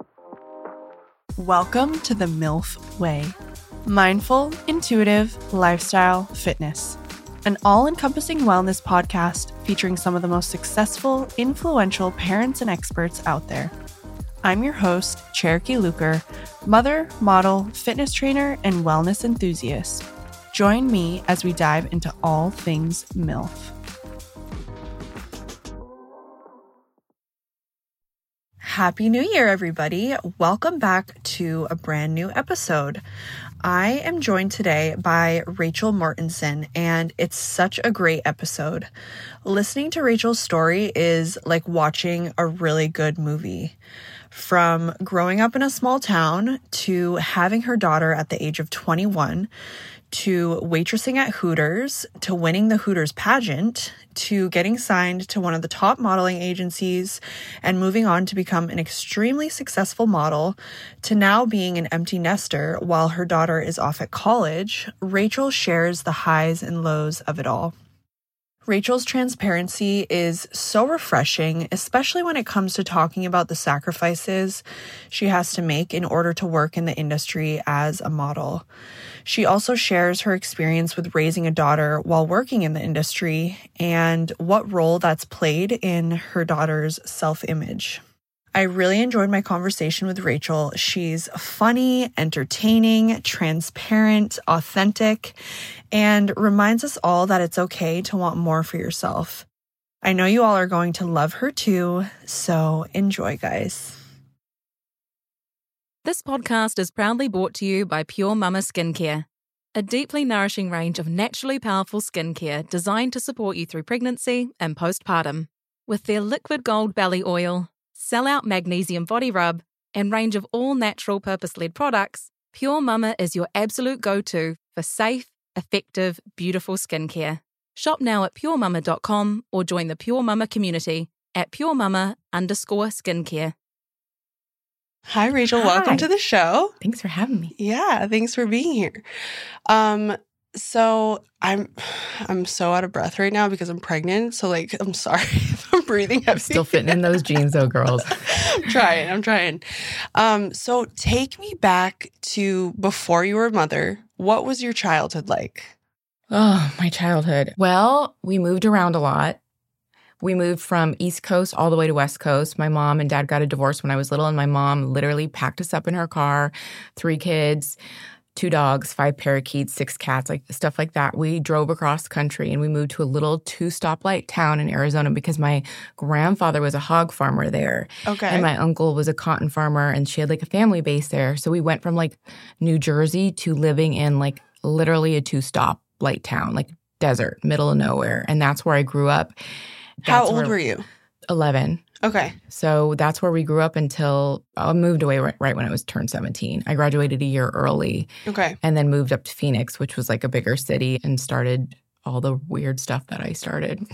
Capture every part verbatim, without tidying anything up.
Welcome to the MILF Way. Mindful, intuitive, lifestyle, fitness. An all-encompassing wellness podcast featuring some of the most successful, influential parents and experts out there. I'm your host, Cherokee Luker, mother, model, fitness trainer, and wellness enthusiast. Join me as we dive into all things MILF. Happy New Year, everybody. Welcome back to a brand new episode. I am joined today by Rachel Mortensen, and it's such a great episode. Listening to Rachel's story is like watching a really good movie. From growing up in a small town to having her daughter at the age of twenty-one, to waitressing at Hooters, to winning the Hooters pageant, to getting signed to one of the top modeling agencies and moving on to become an extremely successful model, to now being an empty nester while her daughter is off at college, Rachel shares the highs and lows of it all. Rachel's transparency is so refreshing, especially when it comes to talking about the sacrifices she has to make in order to work in the industry as a model. She also shares her experience with raising a daughter while working in the industry and what role that's played in her daughter's self-image. I really enjoyed my conversation with Rachel. She's funny, entertaining, transparent, authentic, and reminds us all that it's okay to want more for yourself. I know you all are going to love her too, so enjoy, guys. This podcast is proudly brought to you by Pure Mama Skincare, a deeply nourishing range of naturally powerful skincare designed to support you through pregnancy and postpartum. With their liquid gold belly oil, Sell-Out Magnesium Body Rub, and range of all-natural purpose-led products, Pure Mama is your absolute go-to for safe, effective, beautiful skincare. Shop now at pure mama dot com or join the Pure Mama community at puremama underscore skincare. Hi, Rachel. Hi. Welcome to the show. Thanks for having me. Yeah, thanks for being here. Um, so I'm I'm so out of breath right now because I'm pregnant. So like, I'm sorry if I'm breathing heavy. I'm still fitting in those jeans though, girls. I'm trying. I'm trying. Um, so take me back to before you were a mother. What was your childhood like? Oh, my childhood. Well, we moved around a lot. We moved from East Coast all the way to West Coast. My mom and dad got a divorce when I was little, and my mom literally packed us up in her car, three kids, two dogs, five parakeets, six cats, like stuff like that. We drove across the country and we moved to a little two-stoplight town in Arizona because my grandfather was a hog farmer there. Okay. And my uncle was a cotton farmer, and she had like a family base there. So we went from like New Jersey to living in like literally a two-stoplight town, like desert, middle of nowhere. And that's where I grew up. How That's old where, were you? eleven. Okay. So that's where we grew up until I moved away right, right when I was turned seventeen. I graduated a year early. Okay. And then moved up to Phoenix, which was like a bigger city, and started all the weird stuff that I started.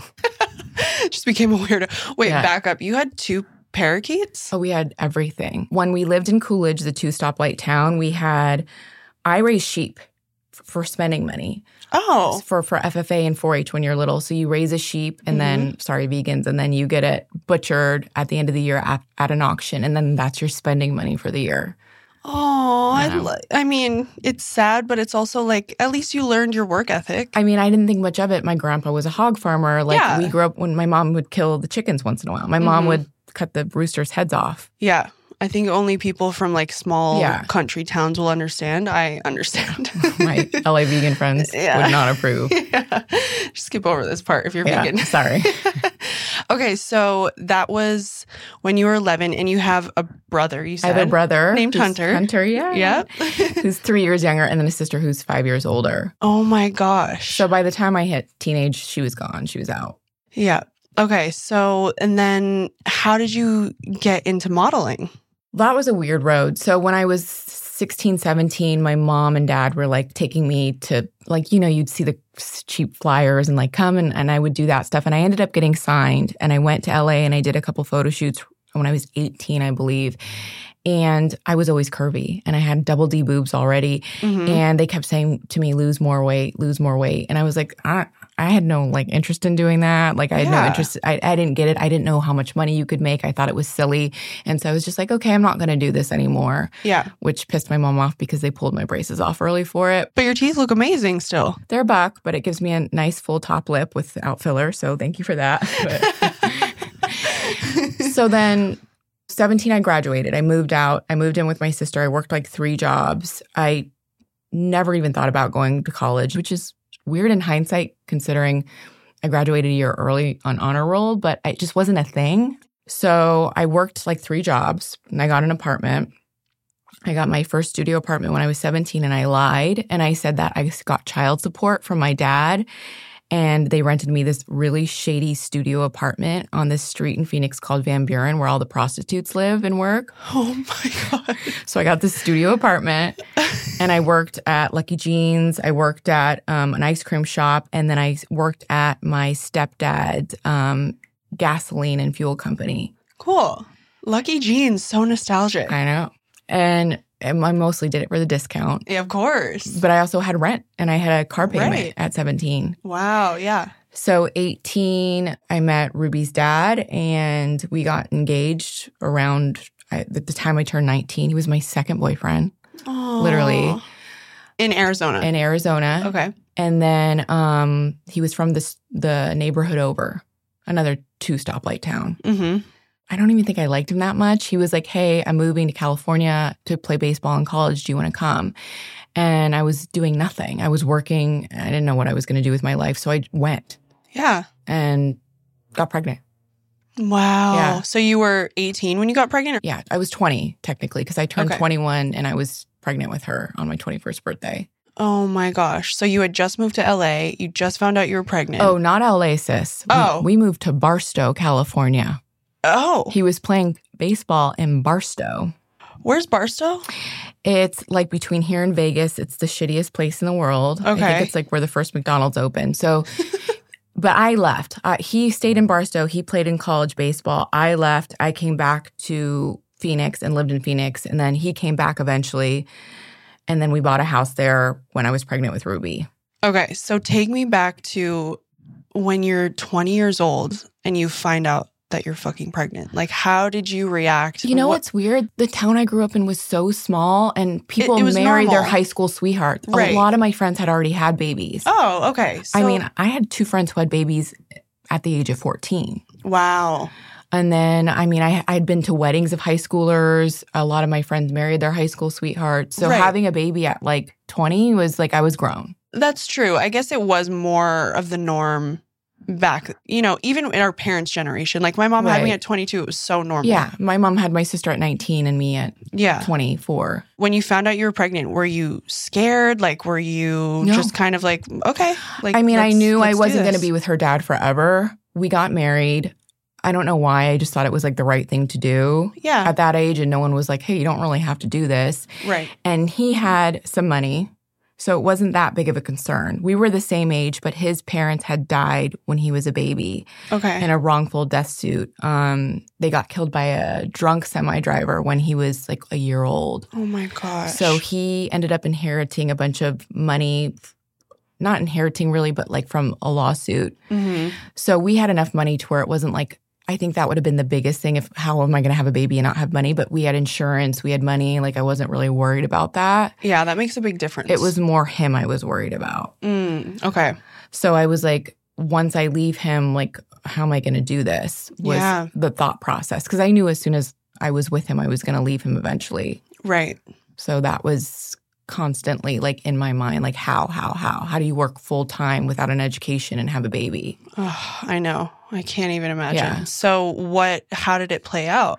Just became a weirdo. Wait, Yeah. back up. You had two parakeets? Oh, we had everything. When we lived in Coolidge, the two-stoplight town, we had, I raised sheep f- for spending money. Oh. For, for F F A and four H when you're little. So you raise a sheep and then, sorry, vegans, and then you get it butchered at the end of the year at, at an auction. And then that's your spending money for the year. Oh, I, Yeah. li- I mean, it's sad, but it's also like, at least you learned your work ethic. I mean, I didn't think much of it. My grandpa was a hog farmer. Like, Yeah. we grew up when my mom would kill the chickens once in a while. My mom Mhm. would cut the roosters' heads off. Yeah. I think only people from like small Yeah. country towns will understand. I understand. My L A vegan friends Yeah. would not approve. Yeah. Just skip over this part if you're Yeah, vegan. sorry. Okay, so that was when you were eleven and you have a brother, you I said. have a brother Named who's Hunter. Hunter, yeah. Yeah. Who's three years younger, and then a sister who's five years older. Oh my gosh. So by the time I hit teenage, she was gone. She was out. Yeah. Okay, so and then how did you get into modeling? That was a weird road. So when I was sixteen, seventeen, my mom and dad were like taking me to, like, you know, you'd see the cheap flyers and like come and, and I would do that stuff. And I ended up getting signed, and I went to L A and I did a couple photo shoots when I was eighteen, I believe. And I was always curvy, and I had double D boobs already. Mm-hmm. And they kept saying to me, lose more weight, lose more weight. And I was like, I, I had no like interest in doing that. Like I had Yeah. no interest. I, I didn't get it. I didn't know how much money you could make. I thought it was silly. And so I was just like, okay, I'm not going to do this anymore. Yeah. Which pissed my mom off because they pulled my braces off early for it. But your teeth look amazing still. They're buck, but it gives me a nice full top lip without filler. So thank you for that. But so then seventeen, I graduated. I moved out. I moved in with my sister. I worked like three jobs. I never even thought about going to college, which is weird in hindsight considering I graduated a year early on honor roll, but it just wasn't a thing. So I worked like three jobs and I got an apartment. I got my first studio apartment when I was seventeen and I lied. And I said that I got child support from my dad. And they rented me this really shady studio apartment on this street in Phoenix called Van Buren, where all the prostitutes live and work. Oh my God. So I got this studio apartment and I worked at Lucky Jeans. I worked at um, an ice cream shop. And then I worked at my stepdad's um, gasoline and fuel company. Cool. Lucky Jeans. So nostalgic. I know. And I mostly did it for the discount. Yeah, of course. But I also had rent and I had a car payment Right. at seventeen. Wow. Yeah. So eighteen, I met Ruby's dad and we got engaged around I, the time I turned nineteen. He was my second boyfriend, Aww. literally. In Arizona. In Arizona. Okay. And then um, he was from this, the neighborhood over, another two stoplight town. Mm-hmm. I don't even think I liked him that much. He was like, hey, I'm moving to California to play baseball in college. Do you want to come? And I was doing nothing. I was working. I didn't know what I was going to do with my life. So I went Yeah. and got pregnant. Wow. Yeah. So you were eighteen when you got pregnant? Or- Yeah, I was twenty technically because I turned Okay. twenty-one and I was pregnant with her on my twenty-first birthday. Oh my gosh. So you had just moved to L A. You just found out you were pregnant. Oh, not L A, sis. We, Oh. we moved to Barstow, California. Oh. He was playing baseball in Barstow. Where's Barstow? It's like between here and Vegas. It's the shittiest place in the world. I Okay. think it's like where the first McDonald's opened. So, but I left. Uh, he stayed in Barstow. He played in college baseball. I left. I came back to Phoenix and lived in Phoenix. And then he came back eventually. And then we bought a house there when I was pregnant with Ruby. Okay. So take me back to when you're twenty years old and you find out that you're fucking pregnant. Like, how did you react? You know What- what's weird? The town I grew up in was so small and people it was married their normal. high school sweethearts. Right. A lot of my friends had already had babies. Oh, okay. So, I mean, I had two friends who had babies at the age of fourteen. wow. And then, I mean, I I'd been to weddings of high schoolers. A lot of my friends married their high school sweethearts. So Right. having a baby at like twenty was like I was grown. That's true. I guess it was more of the norm back, you know, even in our parents' generation. Like my mom had me Right. at twenty-two. It was so normal. Yeah. My mom had my sister at nineteen and me at Yeah. twenty-four. When you found out you were pregnant, were you scared? Like, were you No. just kind of like, okay. Like, I mean, I let's- knew I let's do wasn't going to this. be with her dad forever. We got married. I don't know why. I just thought it was like the right thing to do Yeah. at that age. And no one was like, hey, you don't really have to do this. Right. And he had some money. So it wasn't that big of a concern. We were the same age, but his parents had died when he was a baby Okay. in a wrongful death suit. Um, they got killed by a drunk semi-driver when he was like a year old. Oh my gosh. So he ended up inheriting a bunch of money, not inheriting really, but like from a lawsuit. hmm So we had enough money to where it wasn't like, I think that would have been the biggest thing if how am I going to have a baby and not have money? But we had insurance, we had money. Like I wasn't really worried about that. Yeah, that makes a big difference. It was more him I was worried about. Mm, okay. So I was like, once I leave him, like, how am I going to do this? Was Yeah. the thought process. Because I knew as soon as I was with him, I was going to leave him eventually. Right. So that was constantly like in my mind, like how, how, how? How do you work full time without an education and have a baby? Oh, I know. I can't even imagine. Yeah. So what, how did it play out?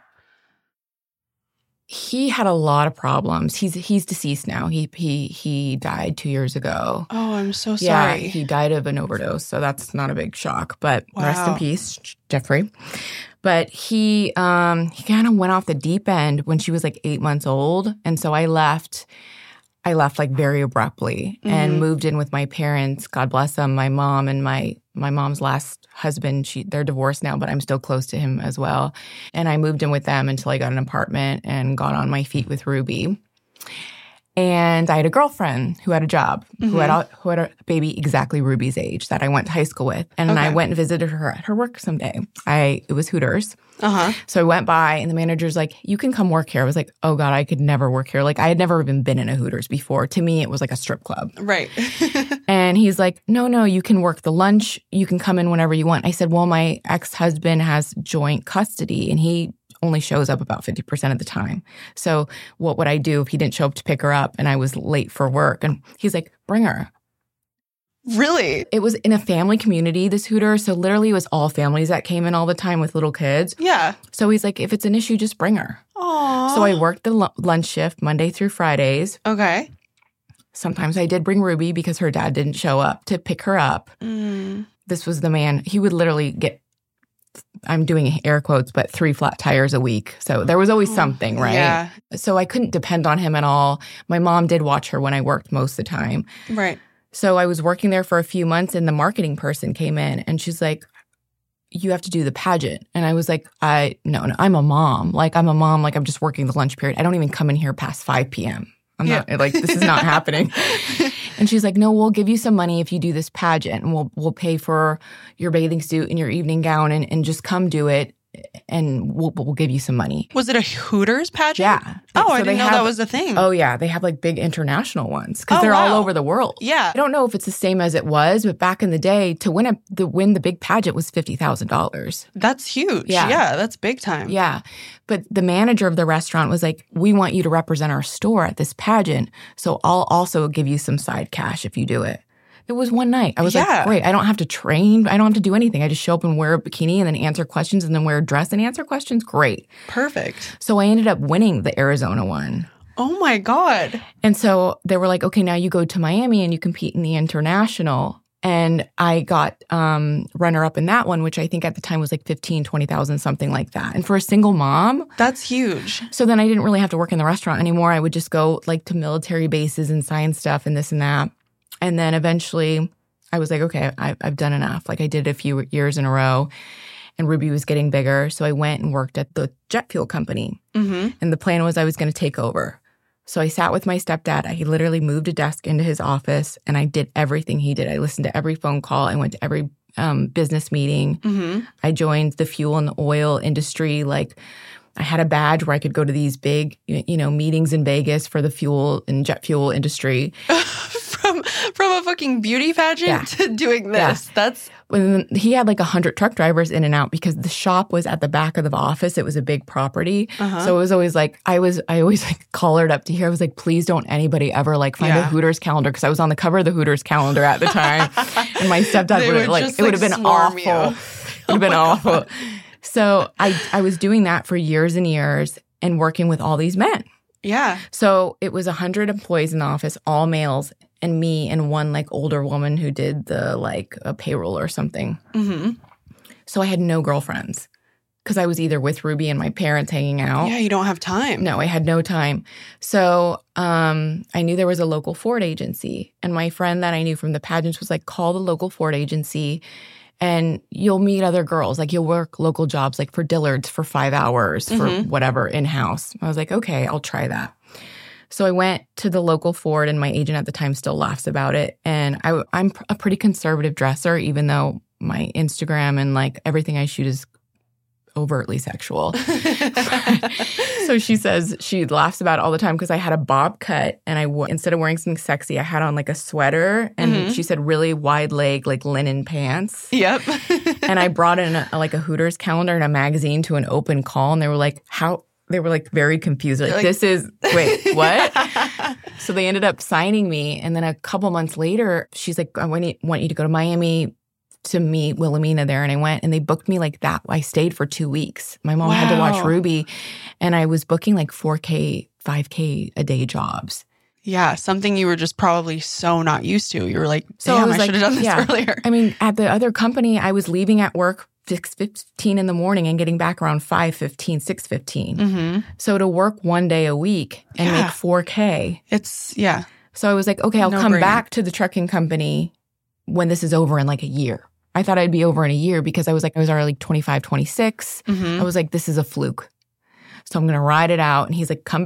He had a lot of problems. He's he's deceased now. He he he died two years ago. Oh, I'm so Yeah, sorry. he died of an overdose, so that's not a big shock. But rest in Wow. peace, Jeffrey. But he um he kind of went off the deep end when she was like eight months old, and so I left. I left like very abruptly and Mhm. moved in with my parents. God bless them, my mom and my my mom's last husband. She they're divorced now, but I'm still close to him as well. And I moved in with them until I got an apartment and got on my feet with Ruby. And I had a girlfriend who had a job, mm-hmm. who had a, who had a baby exactly Ruby's age that I went to high school with. And okay. I went and visited her at her work someday. I It was Hooters. Uh-huh. So I went by and the manager's like, you can come work here. I was like, oh God, I could never work here. Like I had never even been in a Hooters before. To me, it was like a strip club. Right. And he's like, no, no, you can work the lunch. You can come in whenever you want. I said, well, my ex-husband has joint custody and he only shows up about fifty percent of the time. So what would I do if he didn't show up to pick her up and I was late for work? And he's like, bring her. Really? It was in a family community, this Hooter. So literally it was all families that came in all the time with little kids. Yeah. So he's like, if it's an issue, just bring her. Aww. So I worked the l- lunch shift Monday through Fridays. Okay. Sometimes I did bring Ruby because her dad didn't show up to pick her up. Mm. This was the man. He would literally get, I'm doing air quotes, but three flat tires a week. So there was always something, right? Yeah. So I couldn't depend on him at all. My mom did watch her when I worked most of the time. Right. So I was working there for a few months and the marketing person came in and she's like, you have to do the pageant. And I was like, I, no, no, I'm a mom. Like I'm a mom. Like I'm just working the lunch period. I don't even come in here past five p.m. I'm yeah. not like, this is not happening. And she's like, no, we'll give you some money if you do this pageant and we'll we'll pay for your bathing suit and your evening gown and, and just come do it and we'll we'll give you some money. Was it a Hooters pageant? Yeah. Oh, so I didn't know have, that was a thing. Oh, yeah. They have like big international ones because oh, they're wow. all over the world. Yeah. I don't know if it's the same as it was, but back in the day, to win a the win the big pageant was fifty thousand dollars. That's huge. Yeah. yeah, that's big time. Yeah. But the manager of the restaurant was like, we want you to represent our store at this pageant, so I'll also give you some side cash if you do it. It was one night. I was yeah. like, great, I don't have to train. I don't have to do anything. I just show up and wear a bikini and then answer questions and then wear a dress and answer questions. Great. Perfect. So I ended up winning the Arizona one. Oh my God. And so they were like, okay, now you go to Miami and you compete in the international. And I got um, runner-up in that one, which I think at the time was like fifteen, twenty thousand, something like that. And for a single mom. That's huge. So then I didn't really have to work in the restaurant anymore. I would just go like to military bases and sign stuff and this and that. And then eventually I was like, okay, I, I've done enough. Like I did a few years in a row and Ruby was getting bigger. So I went and worked at the jet fuel company. Mm-hmm. And the plan was I was going to take over. So I sat with my stepdad. I literally moved a desk into his office and I did everything he did. I listened to every phone call. I went to every um, business meeting. Mm-hmm. I joined the fuel and the oil industry. Like I had a badge where I could go to these big, you know, meetings in Vegas for the fuel and jet fuel industry. From from a fucking beauty pageant yeah. to doing this. Yeah. That's when he had like a hundred truck drivers in and out because the shop was at the back of the office. It was a big property. Uh-huh. So it was always like, I was, I always like collared up to here. I was like, please don't anybody ever like find yeah. a Hooters calendar. Cause I was on the cover of the Hooters calendar at the time. And my stepdad would have like, just, it would have like, been awful. You. It would have oh been awful. God. So I, I was doing that for years and years and working with all these men. Yeah. So it was a hundred employees in the office, all males. And me and one like older woman who did the like a payroll or something. Mm-hmm. So I had no girlfriends because I was either with Ruby and my parents hanging out. Yeah, you don't have time. No, I had no time. So um, I knew there was a local Ford agency. And my friend that I knew from the pageants was like, call the local Ford agency and you'll meet other girls. Like you'll work local jobs like for Dillard's for five hours for mm-hmm. whatever in-house. I was like, okay, I'll try that. So I went to the local Ford, and my agent at the time still laughs about it. And I, I'm a pretty conservative dresser, even though my Instagram and like everything I shoot is overtly sexual. So she says she laughs about it all the time because I had a bob cut, and I w- instead of wearing something sexy, I had on like a sweater, and mm-hmm. she said really wide leg like linen pants. Yep. And I brought in a, like a Hooters calendar and a magazine to an open call, and they were like, "How?" They were like very confused. Like, like, this is, wait, what? So they ended up signing me. And then a couple months later, she's like, I want you, want you to go to Miami to meet Wilhelmina there. And I went and they booked me like that. I stayed for two weeks. My mom wow. had to watch Ruby. And I was booking like four K, five K a day jobs. Yeah, something you were just probably so not used to. You were like, damn, so I, I like, should have done this yeah. earlier. I mean, at the other company, I was leaving at work six fifteen in the morning and getting back around five fifteen, six fifteen. Mm-hmm. So to work one day a week and yeah. make four K. It's, yeah. So I was like, okay, I'll no come brainer. back to the trucking company when this is over in like a year. I thought I'd be over in a year because I was like, I was already like twenty-five, twenty-six. Mm-hmm. I was like, this is a fluke. So I'm going to ride it out. And he's like, come back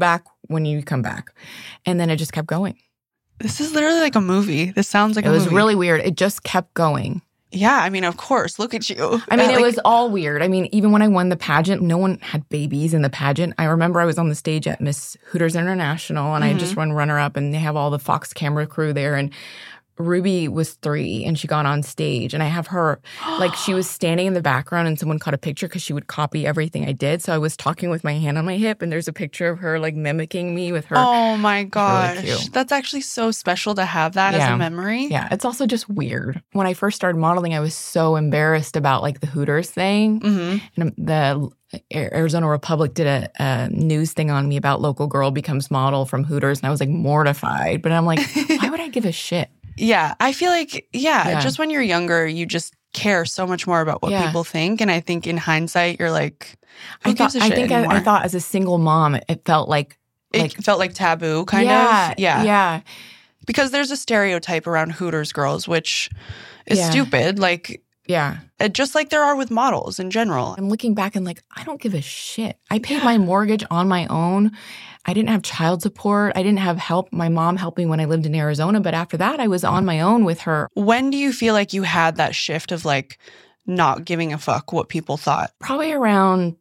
when you come back. And then it just kept going. This is literally like a movie. This sounds like it a movie. It was really weird. It just kept going. Yeah, I mean, of course. Look at you. I mean, like, it was all weird. I mean, even when I won the pageant, no one had babies in the pageant. I remember I was on the stage at Miss Hooters International, and mm-hmm. I just won runner-up, and they have all the Fox camera crew there, and Ruby was three, and she got on stage, and I have her, like, she was standing in the background, and someone caught a picture because she would copy everything I did. So I was talking with my hand on my hip, and there's a picture of her, like, mimicking me with her. Oh, my gosh. Really That's actually so special to have that yeah. as a memory. Yeah, it's also just weird. When I first started modeling, I was so embarrassed about, like, the Hooters thing. Mm-hmm. And the Arizona Republic did a, a news thing on me about local girl becomes model from Hooters, and I was, like, mortified. But I'm like, why would I give a shit? Yeah, I feel like, yeah, yeah, just when you're younger, you just care so much more about what yeah. people think. And I think in hindsight, you're like, who I gives thought, a shit I think I, I thought as a single mom, it felt like... It like, felt like taboo, kind yeah, of. Yeah, yeah. Because there's a stereotype around Hooters girls, which is yeah. stupid. Like, yeah. just like there are with models in general. I'm looking back and like, I don't give a shit. I paid my mortgage on my own. I didn't have child support. I didn't have help. My mom helped me when I lived in Arizona. But after that, I was on my own with her. When do you feel like you had that shift of like not giving a fuck what people thought? Probably around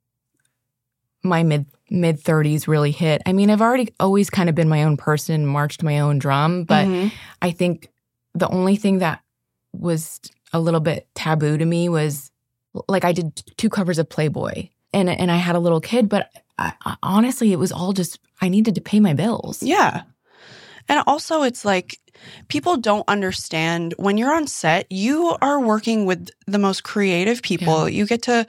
my mid mid thirties really hit. I mean, I've already always kind of been my own person, marched my own drum. But mm-hmm. I think the only thing that was a little bit taboo to me was like I did two covers of Playboy and and I had a little kid, but I, I, honestly, it was all just I needed to pay my bills. Yeah. And also it's like people don't understand when you're on set, you are working with the most creative people. Yeah. You get to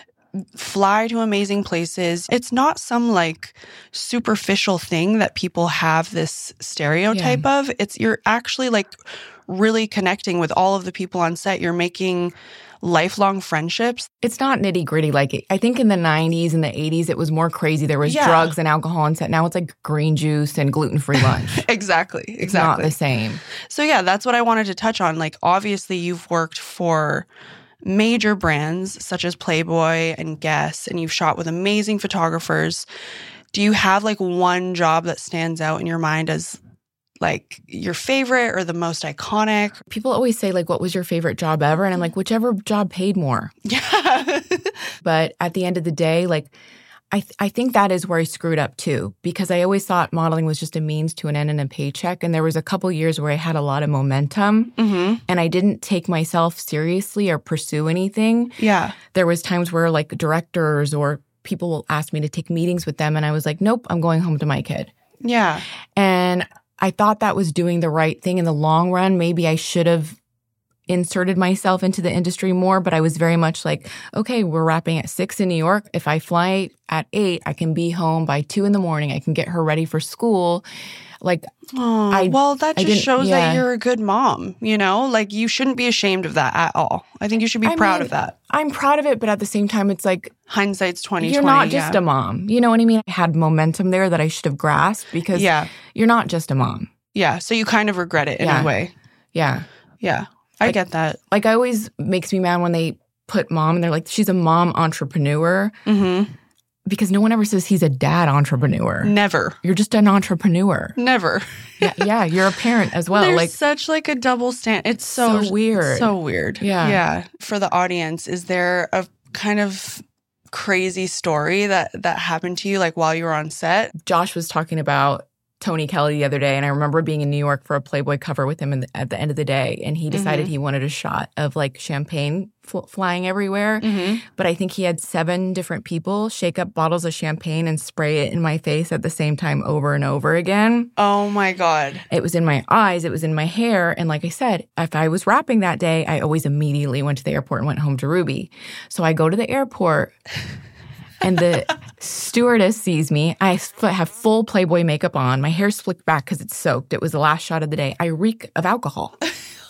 fly to amazing places. It's not some like superficial thing that people have this stereotype yeah. of. It's you're actually like really connecting with all of the people on set. You're making lifelong friendships. It's not nitty gritty. Like I think in the nineties and the eighties, it was more crazy. There was yeah. drugs and alcohol on set. Now it's like green juice and gluten-free lunch. exactly. Exactly. It's not the same. So yeah, that's what I wanted to touch on. Like obviously you've worked for major brands such as Playboy and Guess, and you've shot with amazing photographers. Do you have like one job that stands out in your mind as like your favorite or the most iconic? People always say like, what was your favorite job ever? And I'm like, whichever job paid more. Yeah. But at the end of the day, like, I th- I think that is where I screwed up too, because I always thought modeling was just a means to an end and a paycheck. And there was a couple years where I had a lot of momentum mm-hmm. and I didn't take myself seriously or pursue anything. Yeah. There was times where like directors or people will ask me to take meetings with them. And I was like, nope, I'm going home to my kid. Yeah. And I thought that was doing the right thing in the long run. Maybe I should have inserted myself into the industry more, but I was very much like, okay, we're wrapping at six in New York. If I fly at eight, I can be home by two in the morning. I can get her ready for school. Like, oh, I, well, that just shows yeah. that you're a good mom, you know? Like, you shouldn't be ashamed of that at all. I think you should be I proud mean, of that. I'm proud of it, but at the same time, it's like... Hindsight's twenty twenty. You're not just yeah. a mom. You know what I mean? I had momentum there that I should have grasped because yeah. you're not just a mom. Yeah, so you kind of regret it in yeah. a way. Yeah. Yeah, I like, get that. Like, I always makes me mad when they put mom and they're like, she's a mom entrepreneur. Mm-hmm. Because no one ever says he's a dad entrepreneur. Never. You're just an entrepreneur. Never. yeah, yeah, you're a parent as well. There's like such like a double stand. It's so, so weird. So weird. Yeah. Yeah. For the audience, is there a kind of crazy story that that happened to you like while you were on set? Josh was talking about Tony Kelly the other day, and I remember being in New York for a Playboy cover with him in the, at the end of the day, and he decided mm-hmm. he wanted a shot of like champagne fl- flying everywhere. Mm-hmm. But I think he had seven different people shake up bottles of champagne and spray it in my face at the same time over and over again. Oh my God. It was in my eyes, it was in my hair, and like I said, if I was rapping that day, I always immediately went to the airport and went home to Ruby. So I go to the airport and the stewardess sees me. I have full Playboy makeup on. My hair's flicked back because it's soaked. It was the last shot of the day. I reek of alcohol.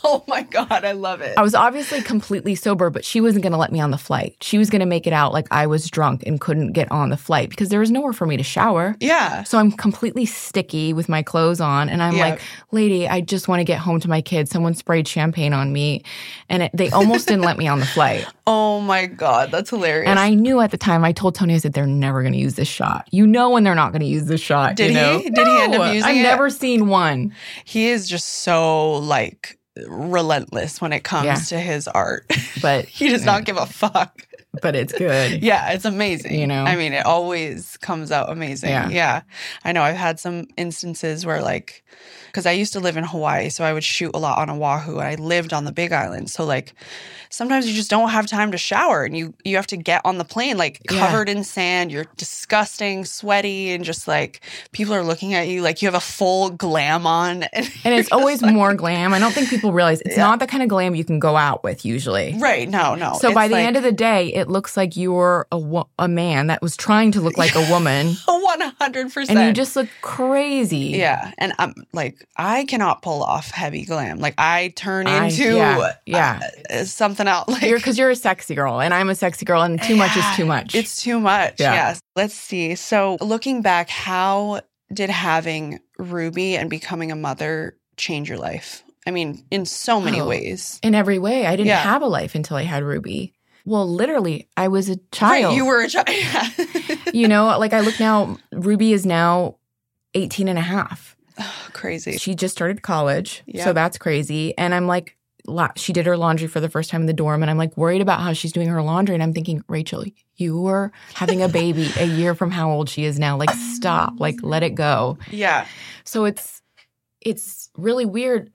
Oh my God, I love it. I was obviously completely sober, but she wasn't going to let me on the flight. She was going to make it out like I was drunk and couldn't get on the flight because there was nowhere for me to shower. Yeah. So I'm completely sticky with my clothes on. And I'm Yeah. like, lady, I just want to get home to my kids. Someone sprayed champagne on me. And it, they almost didn't let me on the flight. Oh my God, that's hilarious. And I knew at the time, I told Tony, I said, they're never going to use this shot. You know when they're not going to use this shot. Did you know? he? Did he end up No, using I've it? never seen one. He is just so like relentless when it comes Yeah. to his art. But He does not give a fuck. but it's good. Yeah, it's amazing. You know? I mean, it always comes out amazing. Yeah. Yeah. I know I've had some instances where like, because I used to live in Hawaii, so I would shoot a lot on Oahu, and I lived on the Big Island. So like, sometimes you just don't have time to shower, and you you have to get on the plane like Yeah. covered in sand. You're disgusting, sweaty, and just like people are looking at you like you have a full glam on. And, And it's always more glam. I don't think people realize it's Yeah. not the kind of glam you can go out with usually. right? No, no. So by It's the like end of the day, it looks like you're a, wo- a man that was trying to look like a woman. one hundred percent. And you just look crazy. Yeah, and I'm like, I cannot pull off heavy glam. Like, I turn I- into yeah, yeah. uh, something else. Like, You're because you're a sexy girl, and I'm a sexy girl, and too much is Yeah, too much. It's too much. Yeah. Yes. Let's see. So, looking back, how did having Ruby and becoming a mother change your life? I mean, in so many Oh. ways. in every way. I didn't Yeah. have a life until I had Ruby. Well, literally, I was a child. Right, you were a child. Yeah. You know, like I look now, Ruby is now eighteen and a half. Oh, crazy. She just started college, Yeah. so that's crazy. And I'm like, la- she did her laundry for the first time in the dorm, and I'm like worried about how she's doing her laundry. And I'm thinking, Rachel, you were having a baby a year from how old she is now. Like, stop. Like, let it go. Yeah. So it's it's really weird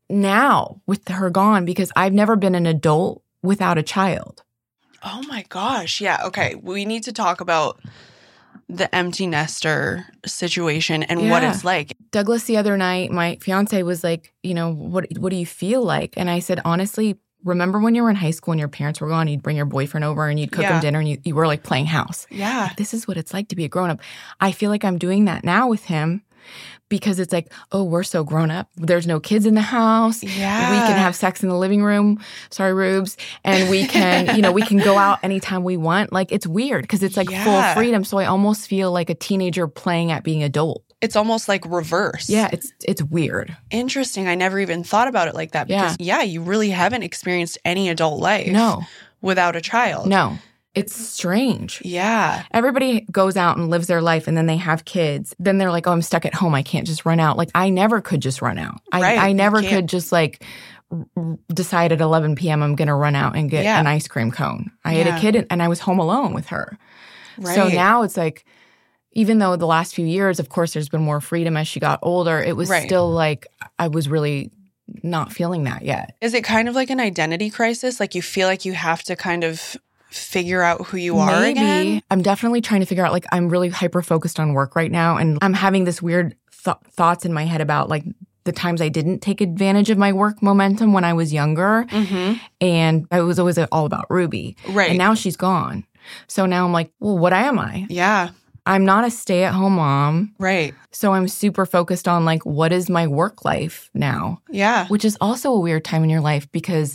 now with her gone because I've never been an adult without a child. Oh my gosh. Yeah. Okay. We need to talk about the empty nester situation and what Yeah. it's like. Douglas the other night, my fiance was like, you know, what what do you feel like? And I said, honestly, remember when you were in high school and your parents were gone, you'd bring your boyfriend over and you'd cook Yeah. him dinner and you, you were like playing house. Yeah. This is what it's like to be a grown up. I feel like I'm doing that now with him because it's like, oh, we're so grown up. There's no kids in the house. Yeah. We can have sex in the living room. Sorry, Rubes. And we can, you know, we can go out anytime we want. Like, it's weird because it's like Yeah. full freedom. So I almost feel like a teenager playing at being adult. It's almost like reverse. Yeah, it's it's weird. Interesting. I never even thought about it like that because, yeah, you really haven't experienced any adult life No, without a child. no. It's strange. Yeah. Everybody goes out and lives their life and then they have kids. Then they're like, oh, I'm stuck at home. I can't just run out. Like, I never could just run out. I, Right, I you never can't. could just like r- decide at eleven p.m. I'm going to run out and get Yeah. an ice cream cone. I had Yeah. a kid and, and I was home alone with her. Right. So now it's like, even though the last few years, of course, there's been more freedom as she got older, it was Right. still like I was really not feeling that yet. Is it kind of like an identity crisis? Like you feel like you have to kind of figure out who you are Maybe. again? I'm definitely trying to figure out, like, I'm really hyper focused on work right now. And I'm having this weird th- thoughts in my head about, like, the times I didn't take advantage of my work momentum when I was younger. Mm-hmm. And I was always all about Ruby. Right. And now she's gone. So now I'm like, well, what am I? Yeah. I'm not a stay at home mom. Right. So I'm super focused on, like, what is my work life now? Yeah. Which is also a weird time in your life because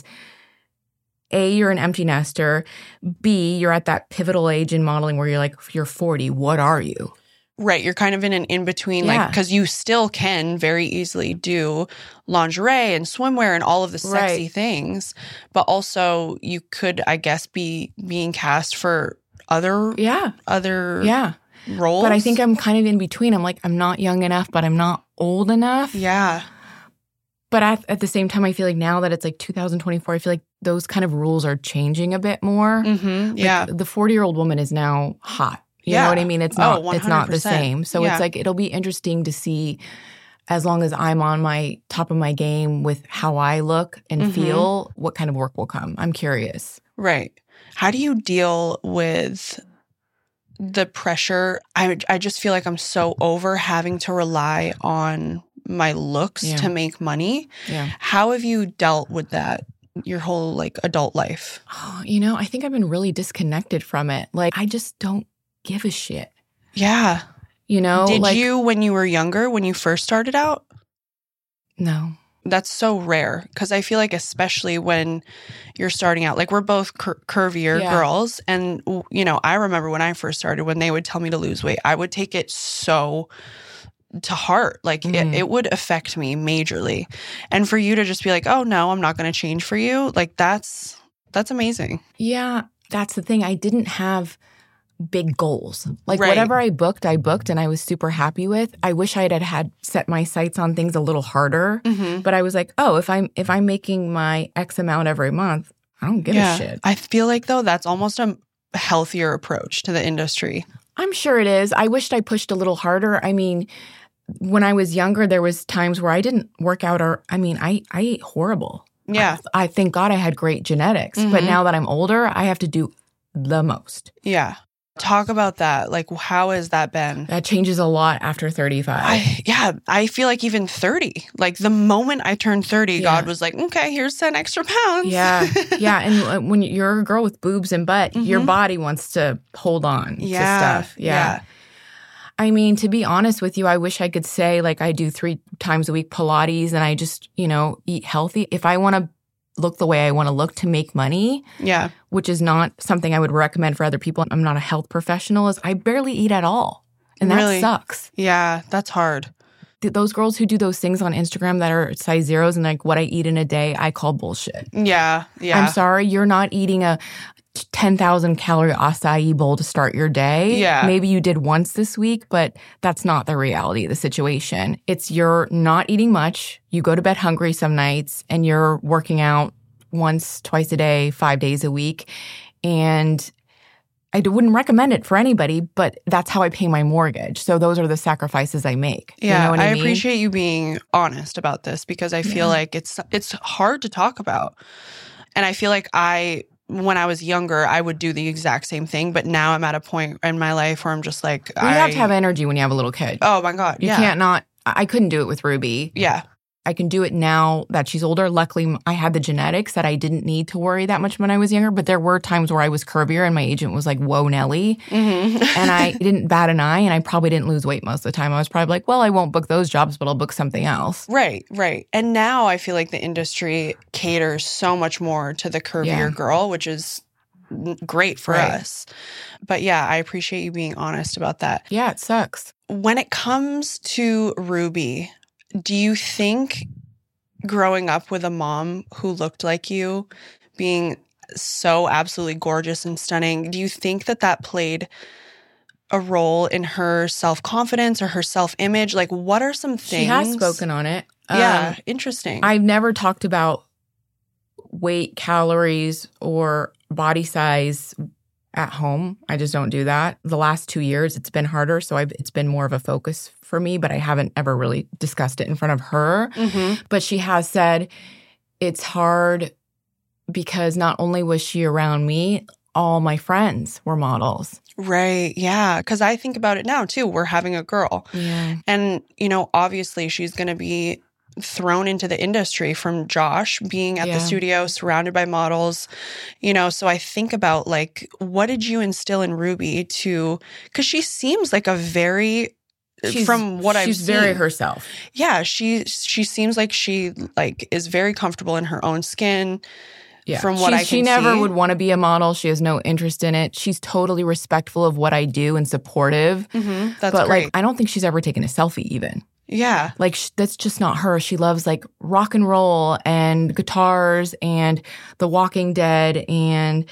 A, you're an empty nester. B, you're at that pivotal age in modeling where you're like, you're forty. What are you? Right. You're kind of in an in-between, Yeah. like, because you still can very easily do lingerie and swimwear and all of the sexy Right. things. But also you could, I guess, be being cast for other Yeah. other Yeah. roles. But I think I'm kind of in between. I'm like, I'm not young enough, but I'm not old enough. Yeah. But at, at the same time, I feel like now that it's like two thousand twenty-four, I feel like those kind of rules are changing a bit more. Mm-hmm. Like, Yeah. the forty-year-old woman is now hot. You Yeah. know what I mean? It's Oh, not one it's hundred not the percent. same. So Yeah. it's like it'll be interesting to see, as long as I'm on my top of my game with how I look and Mhm. feel, what kind of work will come. I'm curious. Right. How do you deal with the pressure? I I just feel like I'm so over having to rely on my looks Yeah. to make money. Yeah. How have you dealt with that your whole like adult life? Oh, you know, I think I've been really disconnected from it. Like, I just don't give a shit. Yeah. You know, Did like, you when you were younger, when you first started out? no. that's so rare because I feel like especially when you're starting out, like we're both cur- curvier Yeah. girls. And, you know, I remember when I first started, when they would tell me to lose weight, I would take it so to heart. Like Mm. it, it would affect me majorly. And for you to just be like, oh, no, I'm not going to change for you. Like that's, that's amazing. Yeah, that's the thing. I didn't have big goals. Like Right. whatever I booked, I booked and I was super happy with. I wish I had had set my sights on things a little harder. Mm-hmm. But I was like, oh, if I'm if I'm making my X amount every month, I don't give Yeah. a shit. I feel like though that's almost a healthier approach to the industry. I'm sure it is. I wished I pushed a little harder. I mean, when I was younger, there was times where I didn't work out or I mean, I, I ate horrible. Yeah. I, I thank God I had great genetics. But Mhm. now that I'm older, I have to do the most. Yeah. Talk about that. Like, how has that been? That changes a lot after thirty-five. I, yeah, I feel like even thirty. Like the moment I turned thirty, Yeah. God was like, okay, here's ten extra pounds. Yeah. Yeah. And uh, when you're a girl with boobs and butt, your Mhm. body wants to hold on Yeah. to stuff. Yeah. Yeah. I mean, to be honest with you, I wish I could say like I do three times a week Pilates and I just, you know, eat healthy. If I want to look the way I want to look to make money, Yeah. which is not something I would recommend for other people. I'm not a health professional, is I barely eat at all. And that Really? sucks. Yeah. That's hard. Th- Those girls who do those things on Instagram that are size zeros and like what I eat in a day, I call bullshit. Yeah. Yeah. I'm sorry, you're not eating a ten thousand calorie acai bowl to start your day. Yeah. Maybe you did once this week, but that's not the reality of the situation. It's you're not eating much. You go to bed hungry some nights and you're working out once, twice a day, five days a week. And I d- wouldn't recommend it for anybody, but that's how I pay my mortgage. So those are the sacrifices I make. Yeah, You know what I, I mean? appreciate you being honest about this because I feel Yeah. like it's it's hard to talk about. And I feel like I when I was younger, I would do the exact same thing, but now I'm at a point in my life where I'm just like Well, you I have to have energy when you have a little kid. Oh my God. You yeah. can't not. I I couldn't do it with Ruby. Yeah. I can do it now that she's older. Luckily, I had the genetics that I didn't need to worry that much when I was younger. But there were times where I was curvier and my agent was like, whoa, Nelly. Mm-hmm. And I didn't bat an eye and I probably didn't lose weight most of the time. I was probably like, well, I won't book those jobs, but I'll book something else. Right, right. And now I feel like the industry caters so much more to the curvier Yeah. girl, which is n- great for Right. us. But yeah, I appreciate you being honest about that. Yeah, it sucks. When it comes to Ruby, do you think growing up with a mom who looked like you, being so absolutely gorgeous and stunning, do you think that that played a role in her self-confidence or her self-image? Like, what are some things? She has spoken on it. Yeah, Um, interesting. I've never talked about weight, calories, or body size at home. I just don't do that. The last two years, it's been harder, so I've, it's been more of a focus for me, but I haven't ever really discussed it in front of her. Mm-hmm. But she has said it's hard because not only was she around me, all my friends were models. Right. Yeah. Because I think about it now, too. We're having a girl. Yeah. And, you know, obviously she's going to be thrown into the industry from Josh being at Yeah. the studio surrounded by models, you know. So I think about, like, what did you instill in Ruby to, because she seems like a very, She's, from what I've she's seen. very herself. Yeah. She, she seems like she, like, is very comfortable in her own skin. Yeah. From what She's- I can she never see. would want to be a model. She has no interest in it. She's totally respectful of what I do and supportive. Mm-hmm. That's but great. like, I don't think she's ever taken a selfie even. Yeah. Like, sh- that's just not her. She loves like rock and roll and guitars and The Walking Dead and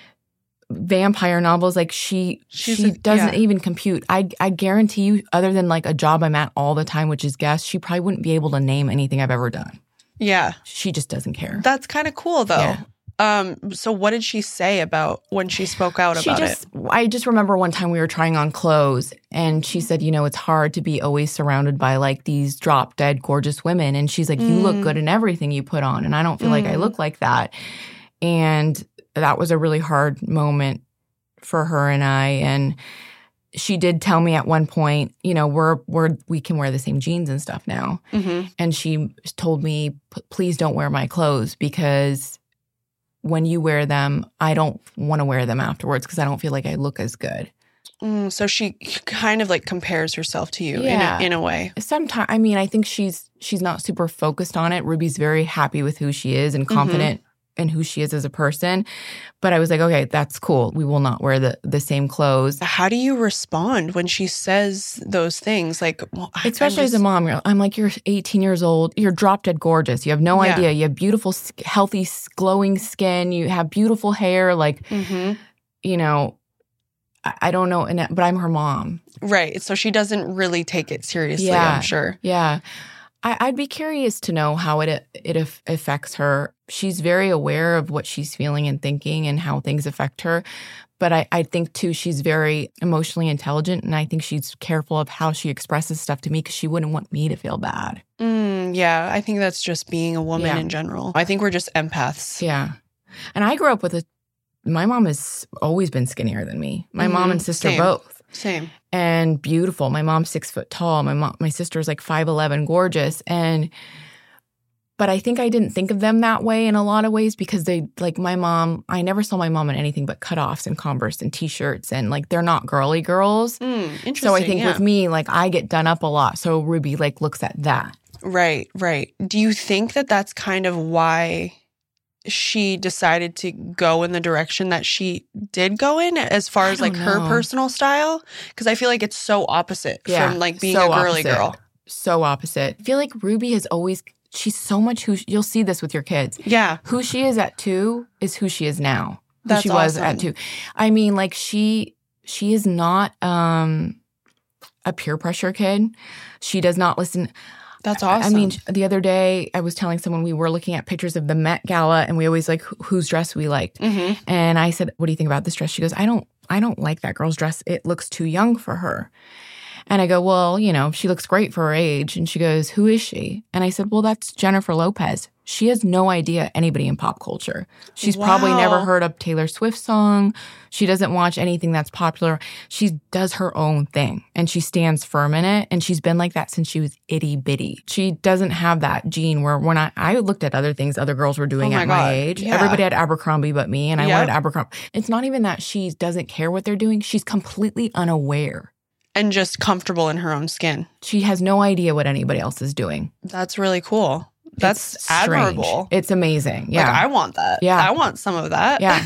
vampire novels. Like, she She's she a- doesn't yeah. even compute. I I guarantee you, other than like a job I'm at all the time, which is guest, she probably wouldn't be able to name anything I've ever done. Yeah. She just doesn't care. That's kind of cool, though. Yeah. Um, so what did she say about when she spoke out She about just, it? I just remember one time we were trying on clothes and she said, you know, it's hard to be always surrounded by like these drop dead gorgeous women. And she's like, you Mm. look good in everything you put on. And I don't feel like I Mm. look like that. And that was a really hard moment for her and I. And she did tell me at one point, you know, we're, we're, we can wear the same jeans and stuff now. Mm-hmm. And she told me, "P- please don't wear my clothes because when you wear them, I don't want to wear them afterwards because I don't feel like I look as good. Mm, so she kind of like compares herself to you Yeah. in, a, in a way. Sometimes, I mean, I think she's she's not super focused on it. Ruby's very happy with who she is and confident mm-hmm. in who she is as a person. But I was like, okay, that's cool. We will not wear the, the same clothes. How do you respond when she says those things? Like, well, especially just, as a mom, I'm like, you're eighteen years old. You're drop dead gorgeous. You have no yeah. idea. You have beautiful, healthy, glowing skin. You have beautiful hair. Like, mm-hmm. you know, I, I don't know, but I'm her mom. Right. So she doesn't really take it seriously, yeah. I'm sure. Yeah. I, I'd be curious to know how it it affects her. She's very aware of what she's feeling and thinking and how things affect her. But I, I think, too, she's very emotionally intelligent, and I think she's careful of how she expresses stuff to me because she wouldn't want me to feel bad. Mm, yeah, I think that's just being a woman yeah. in general. I think we're just empaths. Yeah. And I grew up with a – my mom has always been skinnier than me. My mm-hmm. mom and sister Same. both. Same. And beautiful. My mom's six foot tall. My mom, my sister's like five eleven, gorgeous. And but I think I didn't think of them that way in a lot of ways because they like my mom. I never saw my mom in anything but cutoffs and Converse and t-shirts, and like they're not girly girls. Mm, interesting. So I think yeah. with me, like I get done up a lot. So Ruby like looks at that. Right. Right. Do you think that that's kind of why she decided to go in the direction that she did go in as far as like know. her personal style? Because I feel like it's so opposite yeah, from like being so a girly opposite. girl. So opposite. I feel like Ruby has always, she's so much who, you'll see this with your kids. Yeah. Who she is at two is who she is now. Who That's she was awesome. at two. I mean, like she, she is not um, a peer pressure kid. She does not listen. That's awesome. I mean, the other day I was telling someone we were looking at pictures of the Met Gala and we always like whose dress we liked. Mm-hmm. And I said, what do you think about this dress? She goes, I don't, I don't like that girl's dress. It looks too young for her. And I go, well, you know, she looks great for her age. And she goes, who is she? And I said, well, that's Jennifer Lopez. She has no idea anybody in pop culture. She's wow. probably never heard a Taylor Swift song. She doesn't watch anything that's popular. She does her own thing and she stands firm in it. And she's been like that since she was itty bitty. She doesn't have that gene where when I, I looked at other things other girls were doing oh my at God. my age. Yeah. Everybody had Abercrombie but me, and I yep. wanted Abercrombie. It's not even that she doesn't care what they're doing. She's completely unaware. And just comfortable in her own skin. She has no idea what anybody else is doing. That's really cool. That's It's admirable. strange. It's amazing. Yeah. Like, I want that. Yeah. I want some of that. Yeah.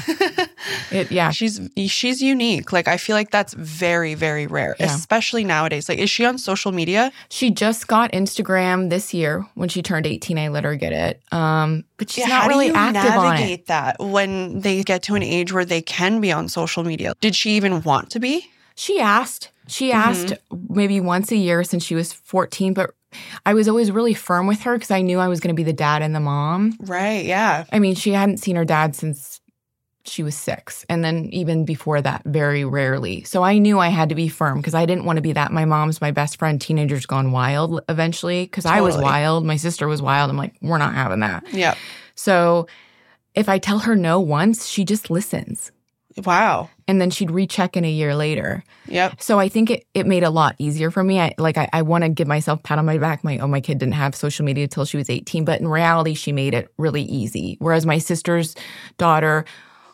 It, yeah. She's she's unique. Like, I feel like that's very, very rare, Yeah. especially nowadays. Like, is she on social media? She just got Instagram this year. When she turned eighteen, I let her get it. Um, but she's Yeah, not how really do you active on it. navigate that when they get to an age where they can be on social media? Did she even want to be? She asked. She asked mm-hmm. maybe once a year since she was fourteen, but I was always really firm with her because I knew I was going to be the dad and the mom. Right, yeah. I mean, she hadn't seen her dad since she was six. And then even before that, very rarely. So I knew I had to be firm because I didn't want to be that. My mom's my best friend, teenagers gone wild eventually because Totally. I was wild. My sister was wild. I'm like, we're not having that. Yeah. So if I tell her no once, she just listens. Wow. And then she'd recheck in a year later. Yep. So I think it, it made a lot easier for me. I like I, I want to give myself a pat on my back. My oh, my kid didn't have social media until she was eighteen. But in reality, she made it really easy. Whereas my sister's daughter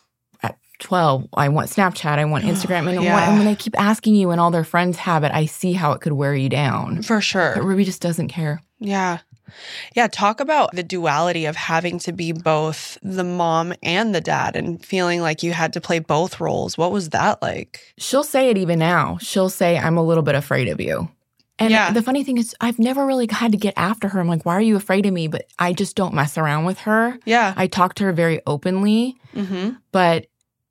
at twelve, I want Snapchat, I want Instagram. And, yeah. what, and when they keep asking you and all their friends have it, I see how it could wear you down. For sure. But Ruby just doesn't care. Yeah. Yeah, talk about the duality of having to be both the mom and the dad and feeling like you had to play both roles. What was that like? She'll say it even now. She'll say, I'm a little bit afraid of you. And yeah. the funny thing is, I've never really had to get after her. I'm like, why are you afraid of me? But I just don't mess around with her. Yeah. I talk to her very openly. Mm-hmm. But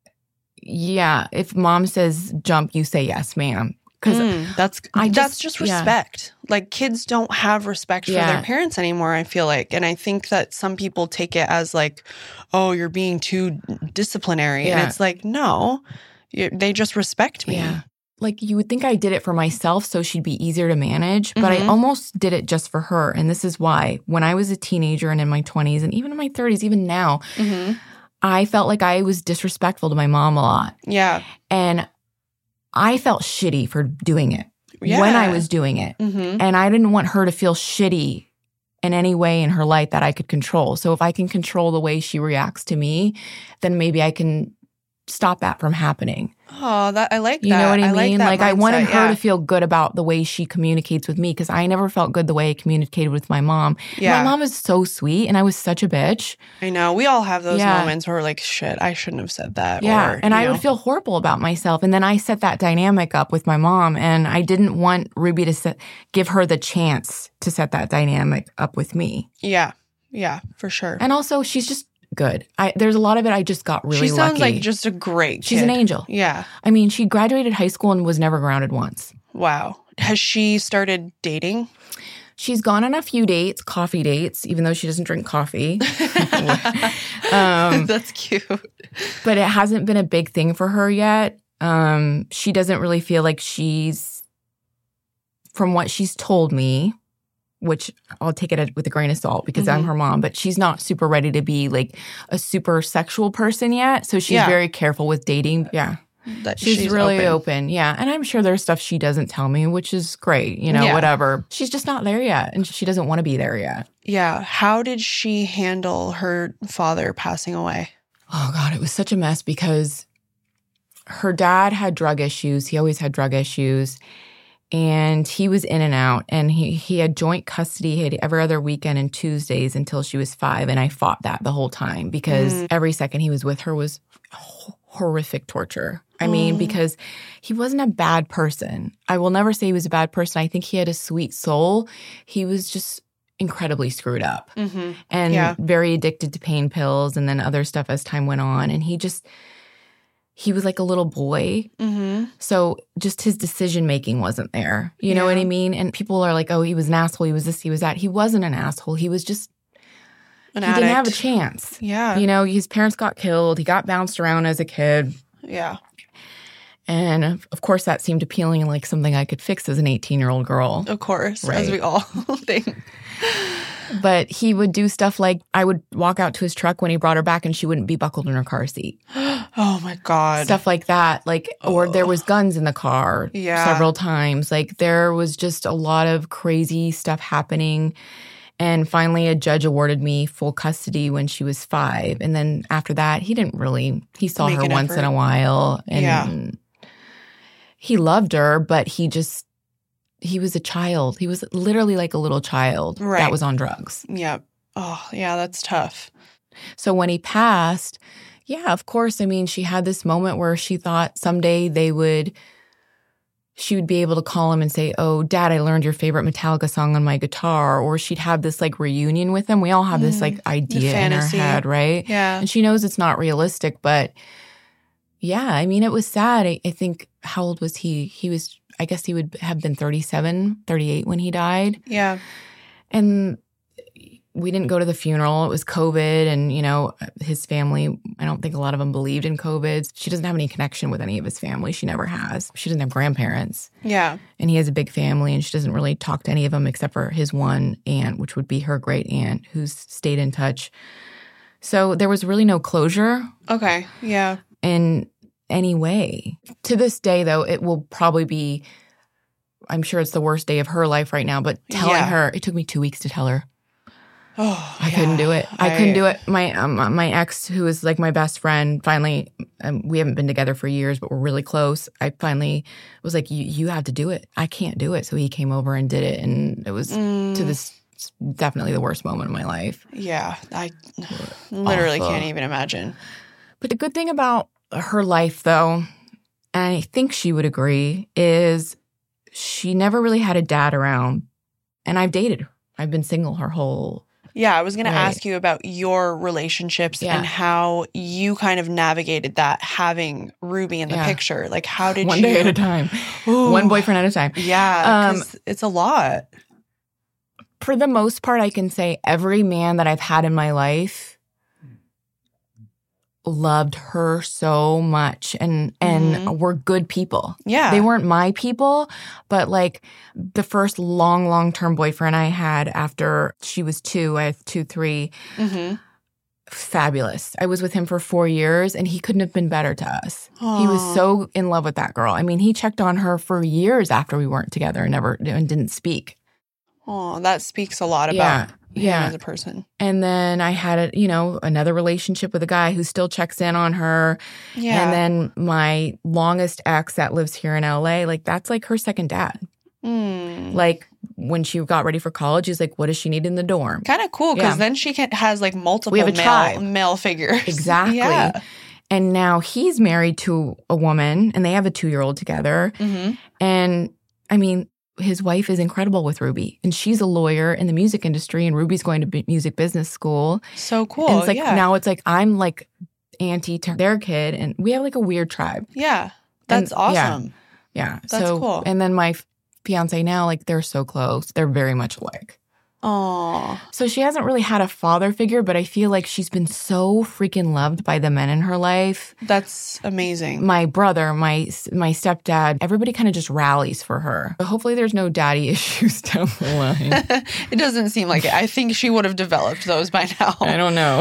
yeah, if mom says jump, you say yes, ma'am. Because mm, that's I just, that's just respect. Yeah. Like, kids don't have respect for yeah. their parents anymore, I feel like. And I think that some people take it as like, oh, you're being too disciplinary. Yeah. And it's like, no, you, they just respect me. Yeah. Like, you would think I did it for myself so she'd be easier to manage, but mm-hmm. I almost did it just for her. And this is why. When I was a teenager and in my twenties and even in my thirties, even now, mm-hmm. I felt like I was disrespectful to my mom a lot. Yeah. And I felt shitty for doing it yeah. when I was doing it. Mm-hmm. And I didn't want her to feel shitty in any way in her life that I could control. So if I can control the way she reacts to me, then maybe I can stop that from happening. Oh, that I like that. You know what I, I mean? Like, like I wanted her yeah. to feel good about the way she communicates with me because I never felt good the way I communicated with my mom. Yeah. My mom is so sweet and I was such a bitch. I know. We all have those Yeah. moments where we're like, shit, I shouldn't have said that. Yeah. Or, and I know. would feel horrible about myself. And then I set that dynamic up with my mom and I didn't want Ruby to set, give her the chance to set that dynamic up with me. Yeah. Yeah, for sure. And also she's just good. I There's a lot of it I just got really lucky. She sounds lucky. like just a great kid. She's an angel. Yeah. I mean, she graduated high school and was never grounded once. Wow. Has she started dating? She's gone on a few dates, coffee dates, even though she doesn't drink coffee. um, That's cute. But it hasn't been a big thing for her yet. Um, she doesn't really feel like she's, from what she's told me, which I'll take it with a grain of salt because mm-hmm. I'm her mom, but she's not super ready to be like a super sexual person yet. So she's yeah. very careful with dating. Yeah. That she's, she's really open. open. Yeah. And I'm sure there's stuff she doesn't tell me, which is great, you know, yeah. whatever. She's just not there yet. And she doesn't want to be there yet. Yeah. How did she handle her father passing away? Oh, God, it was such a mess because her dad had drug issues. He always had drug issues. And he was in and out. And he, he had joint custody he had every other weekend and Tuesdays until she was five. And I fought that the whole time because mm. every second he was with her was horrific torture. I mean, mm. because he wasn't a bad person. I will never say he was a bad person. I think he had a sweet soul. He was just incredibly screwed up mm-hmm. and yeah. very addicted to pain pills and then other stuff as time went on. And he just, he was like a little boy. Mm-hmm. So just his decision-making wasn't there. You know yeah. what I mean? And people are like, oh, he was an asshole. He was this, he was that. He wasn't an asshole. He was just, an he addict. didn't have a chance. Yeah. You know, his parents got killed. He got bounced around as a kid. Yeah. And of course, that seemed appealing and like something I could fix as an eighteen-year-old girl. Of course, right. as we all think. But he would do stuff like I would walk out to his truck when he brought her back and she wouldn't be buckled in her car seat. Oh, my God. Stuff like that. Like, oh. Or there was guns in the car yeah. several times. Like there was just a lot of crazy stuff happening. And finally, a judge awarded me full custody when she was five. And then after that, he didn't really, he saw Make her once effort. in a while. And yeah. he loved her, but he just, he was a child. He was literally like a little child right. that was on drugs. Yeah. Oh, yeah, that's tough. So when he passed, yeah, of course. I mean, she had this moment where she thought someday they would, she would be able to call him and say, oh, Dad, I learned your favorite Metallica song on my guitar. Or she'd have this like reunion with him. We all have this like idea in our head, right? Yeah. And she knows it's not realistic, but yeah, I mean, it was sad. I, I think, how old was he? He was, I guess he would have been thirty-seven, thirty-eight when he died. Yeah. And we didn't go to the funeral. It was COVID and, you know, his family, I don't think a lot of them believed in COVID. She doesn't have any connection with any of his family. She never has. She doesn't have grandparents. Yeah. And he has a big family and she doesn't really talk to any of them except for his one aunt, which would be her great aunt who's stayed in touch. So there was really no closure. Okay. Yeah. In any way. To this day, though, it will probably be, I'm sure it's the worst day of her life right now, but telling yeah. her, it took me two weeks to tell her. Oh, I yeah. couldn't do it. I, I couldn't do it. My um, my ex, who was like my best friend, finally, um, we haven't been together for years, but we're really close. I finally was like, you, you have to do it. I can't do it. So he came over and did it. And it was mm. to this, definitely the worst moment of my life. Yeah. I literally Awful. can't even imagine. But the good thing about her life, though, and I think she would agree, is she never really had a dad around. And I've dated her. I've been single her whole Yeah, I was going right. to ask you about your relationships yeah. and how you kind of navigated that, having Ruby in the yeah. picture. Like, how did One you... day at a time. Ooh. One boyfriend at a time. Yeah, Um, it's a lot. For the most part, I can say every man that I've had in my life loved her so much and and Mhm. were good people. Yeah. They weren't my people, but like the first long, long-term boyfriend I had after she was two, I had two, three, Mm-hmm. fabulous. I was with him for four years and he couldn't have been better to us. Aww. He was so in love with that girl. I mean, he checked on her for years after we weren't together and never and didn't speak. Oh, that speaks a lot about Yeah. yeah. as a person. And then I had, a, you know, another relationship with a guy who still checks in on her. Yeah. And then my longest ex that lives here in L A, like that's like her second dad. Mm. Like when she got ready for college, he's like, what does she need in the dorm? Kind of cool because Yeah. then she can, has like multiple We have a male, tribe. male figures. Exactly. Yeah. And now he's married to a woman and they have a two-year-old together. Mm-hmm. And I mean, his wife is incredible with Ruby. And she's a lawyer in the music industry and Ruby's going to be music business school. So cool. And it's like yeah. now it's like I'm like auntie to their kid and we have like a weird tribe. Yeah. That's And- yeah. awesome. Yeah. That's so, cool. And then my fiance now, like they're so close. They're very much alike. Oh. So she hasn't really had a father figure, but I feel like she's been so freaking loved by the men in her life. That's amazing. My brother, my my stepdad, everybody kind of just rallies for her. But hopefully there's no daddy issues down the line. It doesn't seem like it. I think she would have developed those by now. I don't know.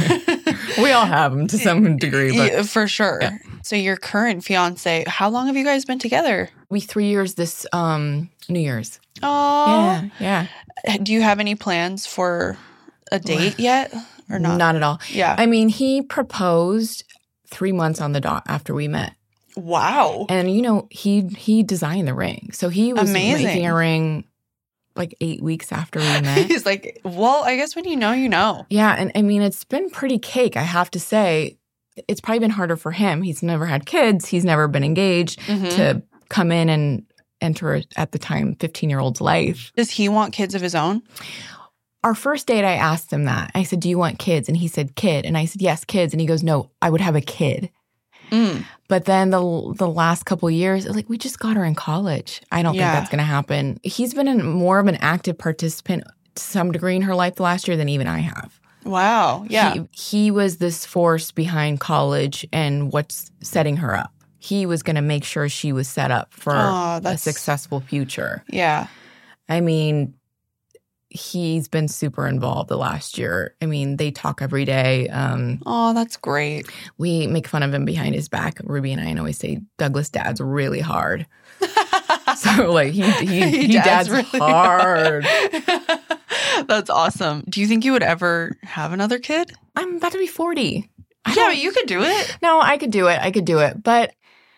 We all have them to some degree. But Yeah, for sure. Yeah. So your current fiance, how long have you guys been together? we three years this um, New Year's. Oh. Yeah, yeah. Do you have any plans for a date yet or not? Not at all. Yeah. I mean, he proposed three months on the dot after we met. Wow. And, you know, he he designed the ring. So he was Amazing. making a ring like eight weeks after we met. He's like, well, I guess when you know, you know. Yeah. And I mean, it's been pretty cake, I have to say. It's probably been harder for him. He's never had kids. He's never been engaged Mhm. to come in and enter, at the time, fifteen-year-old's life. Does he want kids of his own? Our first date, I asked him that. I said, do you want kids? And he said, kid. And I said, yes, kids. And he goes, no, I would have a kid. Mm. But then the the last couple of years, it was like, we just got her in college. I don't Yeah. think that's going to happen. He's been in more of an active participant to some degree in her life the last year than even I have. Wow. Yeah. He, he was this force behind college and what's setting her up. He was going to make sure she was set up for Aw, a that's- successful future. yeah. I mean, he's been super involved the last year. I mean, they talk every day. Um, Oh, that's great. we make fun of him behind his back. Ruby and I and always say Douglas dad's really hard. So like he he, he, dad's, really hard. That's awesome. Do you think you would ever have another kid? I'm about to be forty. I Yeah, don't- but you could do it. No, I could do it. I could do it. But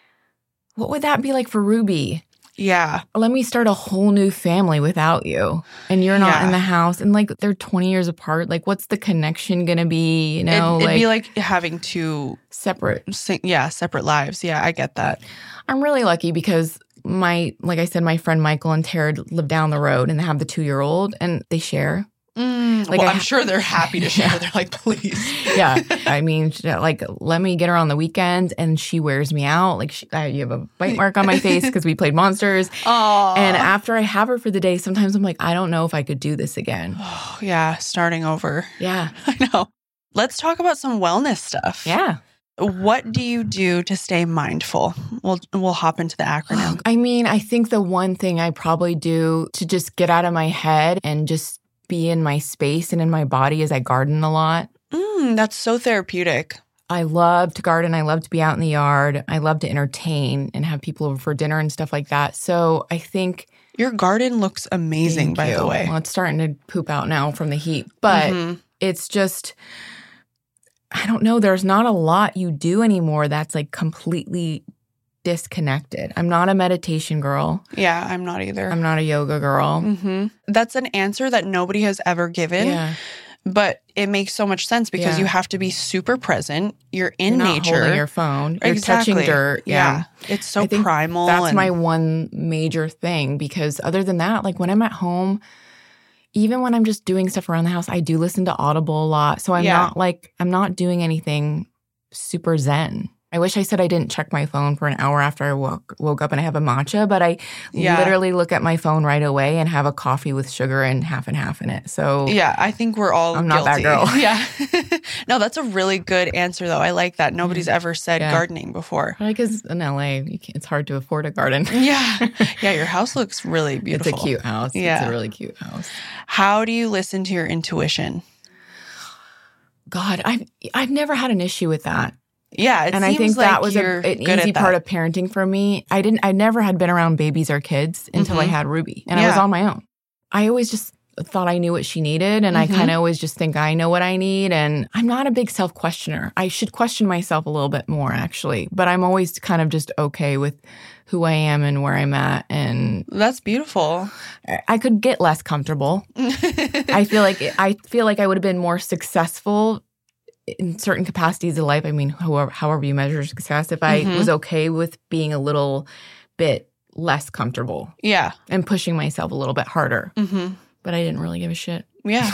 what would that be like for Ruby? Yeah. Let me start a whole new family without you. And you're not Yeah. in the house. And like they're twenty years apart. Like what's the connection going to be? You know, It, it'd like, be like having two, separate. sing- yeah, separate lives. Yeah, I get that. I'm really lucky because my, like I said, my friend Michael and Tara live down the road and they have the two-year-old and they share. Mm, Like, well, I I'm ha- sure they're happy to share. Yeah. They're like, please. Yeah. I mean, she- like, let me get her on the weekends and she wears me out. Like, she, I, you have a bite mark on my face because we played Monsters. Oh, And after I have her for the day, sometimes I'm like, I don't know if I could do this again. oh, yeah, starting over. Yeah. I know. Let's talk about some wellness stuff. Yeah. What do you do to stay mindful? We'll we'll hop into the acronym. I mean, I think the one thing I probably do to just get out of my head and just be in my space and in my body is I garden a lot. Mm, that's so therapeutic. I love to garden. I love to be out in the yard. I love to entertain and have people over for dinner and stuff like that. So I think Your garden looks amazing, Thank by you. the way. Well, it's starting to poop out now from the heat, but Mhm. it's just, I don't know. There's not a lot you do anymore that's like completely disconnected. I'm not a meditation girl. Yeah, I'm not either. I'm not a yoga girl. hmm That's an answer that nobody has ever given, Yeah. but it makes so much sense because Yeah. you have to be super present. You're in You're not nature. holding your phone. You're Exactly. touching dirt. Yeah. It's so I think primal. That's and- my one major thing because other than that, like when I'm at home, even when I'm just doing stuff around the house, I do listen to Audible a lot. So I'm Yeah. not like, I'm not doing anything super zen. I wish I said I didn't check my phone for an hour after I woke, woke up and I have a matcha, but I Yeah. literally look at my phone right away and have a coffee with sugar and half and half in it. So Yeah, I think we're all I'm not that guilty. girl. Yeah. No, that's a really good answer, though. I like that. Nobody's ever said Yeah. gardening before. because in L A, you can't, it's hard to afford a garden. Yeah. Yeah, your house looks really beautiful. It's a cute house. Yeah. It's a really cute house. How do you listen to your intuition? God, I've, I've never had an issue with that. Yeah, it and seems I think like that was a, you're an good easy at that. part of parenting for me. I didn't, I never had been around babies or kids until I Mhm. had Ruby, and I was Yeah. on my own. I always just thought I knew what she needed. And mm-hmm. I kind of always just think I know what I need. And I'm not a big self-questioner. I should question myself a little bit more, actually. But I'm always kind of just okay with who I am and where I'm at. And that's beautiful. I, I could get less comfortable. I feel like I feel like I would have been more successful in certain capacities of life. I mean, however, however you measure success, if I mm-hmm. was okay with being a little bit less comfortable. Yeah. And pushing myself a little bit harder. Mm-hmm. But I didn't really give a shit. Yeah.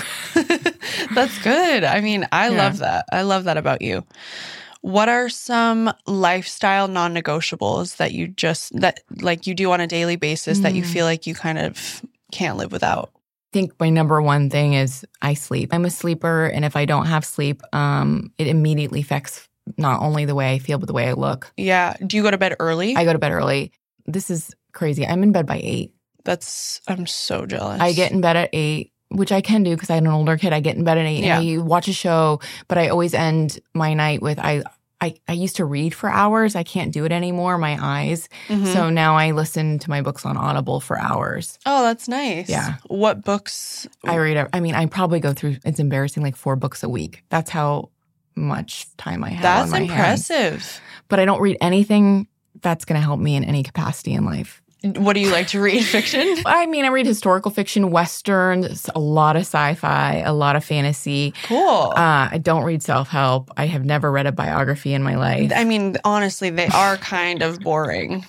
That's good. I mean, I yeah. love that. I love that about you. What are some lifestyle non-negotiables that you just, that like you do on a daily basis mm. that you feel like you kind of can't live without? I think my number one thing is I sleep. I'm a sleeper. And if I don't have sleep, um, it immediately affects not only the way I feel, but the way I look. Yeah. Do you go to bed early? I go to bed early. This is crazy. I'm in bed by eight. That's, I'm so jealous. I get in bed at eight, which I can do because I had an older kid. I get in bed at eight yeah. and I watch a show, but I always end my night with, I, I, I used to read for hours. I can't do it anymore, my eyes. Mm-hmm. So now I listen to my books on Audible for hours. Oh, that's nice. Yeah. What books? I read, I mean, I probably go through, it's embarrassing, like four books a week. That's how much time I have That's on my impressive. Hands. But I don't read anything that's going to help me in any capacity in life. What do you like to read? Fiction? I mean, I read historical fiction, westerns, a lot of sci-fi, a lot of fantasy. Cool. Uh, I don't read self-help. I have never read a biography in my life. I mean, honestly, they are kind of boring.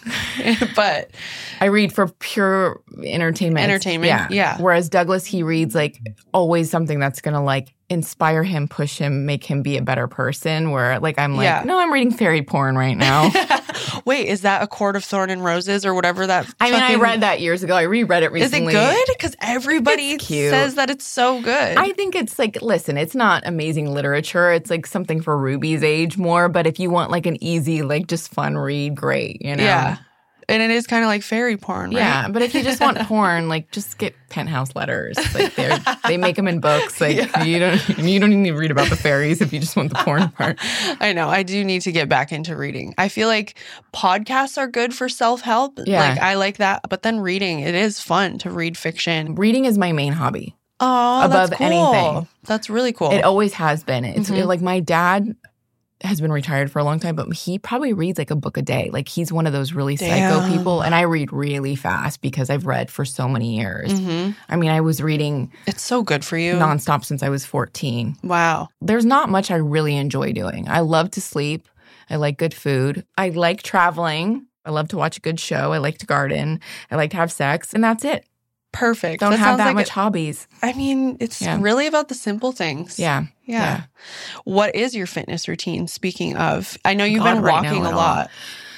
But I read for pure entertainment. Entertainment, yeah. yeah. Whereas Douglas, he reads like always something that's going to like inspire him, push him, make him be a better person. Where like I'm like, yeah. no, I'm reading fairy porn right now. Wait, is that A Court of Thorn and Roses or whatever that? I mean, fucking... I read that years ago. I reread it recently. Is it good? Because everybody says that it's so good. I think it's like, listen, it's not amazing literature. It's like something for Ruby's age more. But if you want like an easy, like just fun read, great, you know? Yeah. And it is kind of like fairy porn, right? Yeah, but if you just want porn, like just get Penthouse letters. Like they they make them in books. Like yeah. you don't you don't need to read about the fairies if you just want the porn part. I know. I do need to get back into reading. I feel like podcasts are good for self-help. Yeah. Like I like that. But then reading, it is fun to read fiction. Reading is my main hobby. Oh, above that's cool. anything. That's really cool. It always has been. It's mm-hmm. like my dad has been retired for a long time, but he probably reads like a book a day. Like he's one of those really Damn. psycho people. And I read really fast because I've read for so many years. Mm-hmm. I mean, I was reading it's so good for you nonstop since I was fourteen. Wow. There's not much I really enjoy doing. I love to sleep. I like good food. I like traveling. I love to watch a good show. I like to garden. I like to have sex. And that's it. Perfect. Don't that have that like much a, hobbies. I mean, it's yeah. really about the simple things. Yeah. yeah. Yeah. What is your fitness routine? Speaking of, I know you've God, been right walking now, a lot.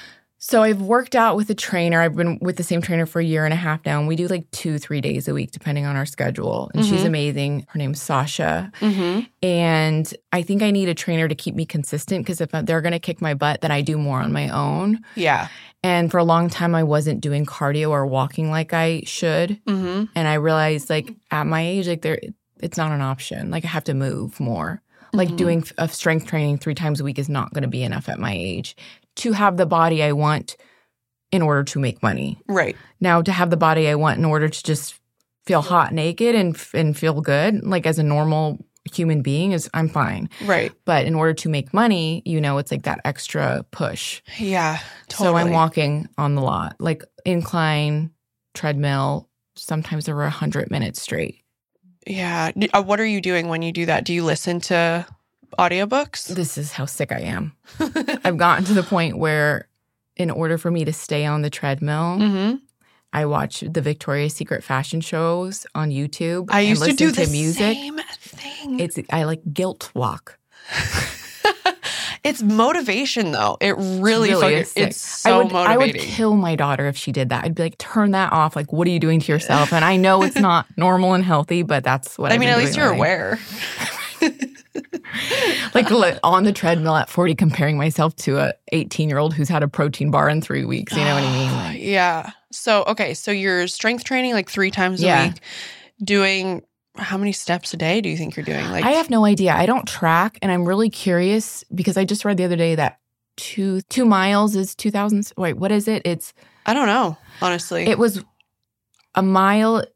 So I've worked out with a trainer. I've been with the same trainer for a year and a half now. And we do like two, three days a week, depending on our schedule. And mm-hmm. she's amazing. Her name's Sasha. Mm-hmm. And I think I need a trainer to keep me consistent because if they're going to kick my butt, then I do more on my own. Yeah. And for a long time, I wasn't doing cardio or walking like I should. Mm-hmm. And I realized like at my age, like there, it's not an option. Like I have to move more. Like mm-hmm. doing a strength training three times a week is not going to be enough at my age to have the body I want in order to make money. Right. Now, to have the body I want in order to just feel hot naked and and feel good, like as a normal human being, is I'm fine. Right. But in order to make money, you know, it's like that extra push. Yeah, totally. So I'm walking on the lot, like incline, treadmill, sometimes over one hundred minutes straight. Yeah. What are you doing when you do that? Do you listen to audiobooks? This is how sick I am. I've gotten to the point where in order for me to stay on the treadmill, mm-hmm. I watch the Victoria's Secret fashion shows on YouTube. I used and to do to the music. same thing. It's I like guilt walk. It's motivation, though. It really, really fucking, is sick. It's so I would, motivating. I would kill my daughter if she did that. I'd be like, turn that off. Like, what are you doing to yourself? And I know it's not normal and healthy, but that's what I I've mean. been At least doing you're lately. aware. Like on the treadmill at forty, comparing myself to a eighteen-year-old who's had a protein bar in three weeks. You know what I mean? Like, yeah. So, okay. So you're strength training like three times a yeah. week, doing how many steps a day do you think you're doing? Like, I have no idea. I don't track, and I'm really curious because I just read the other day that two two miles is two thousand. Wait, what is it? It's I don't know, honestly. It was a mile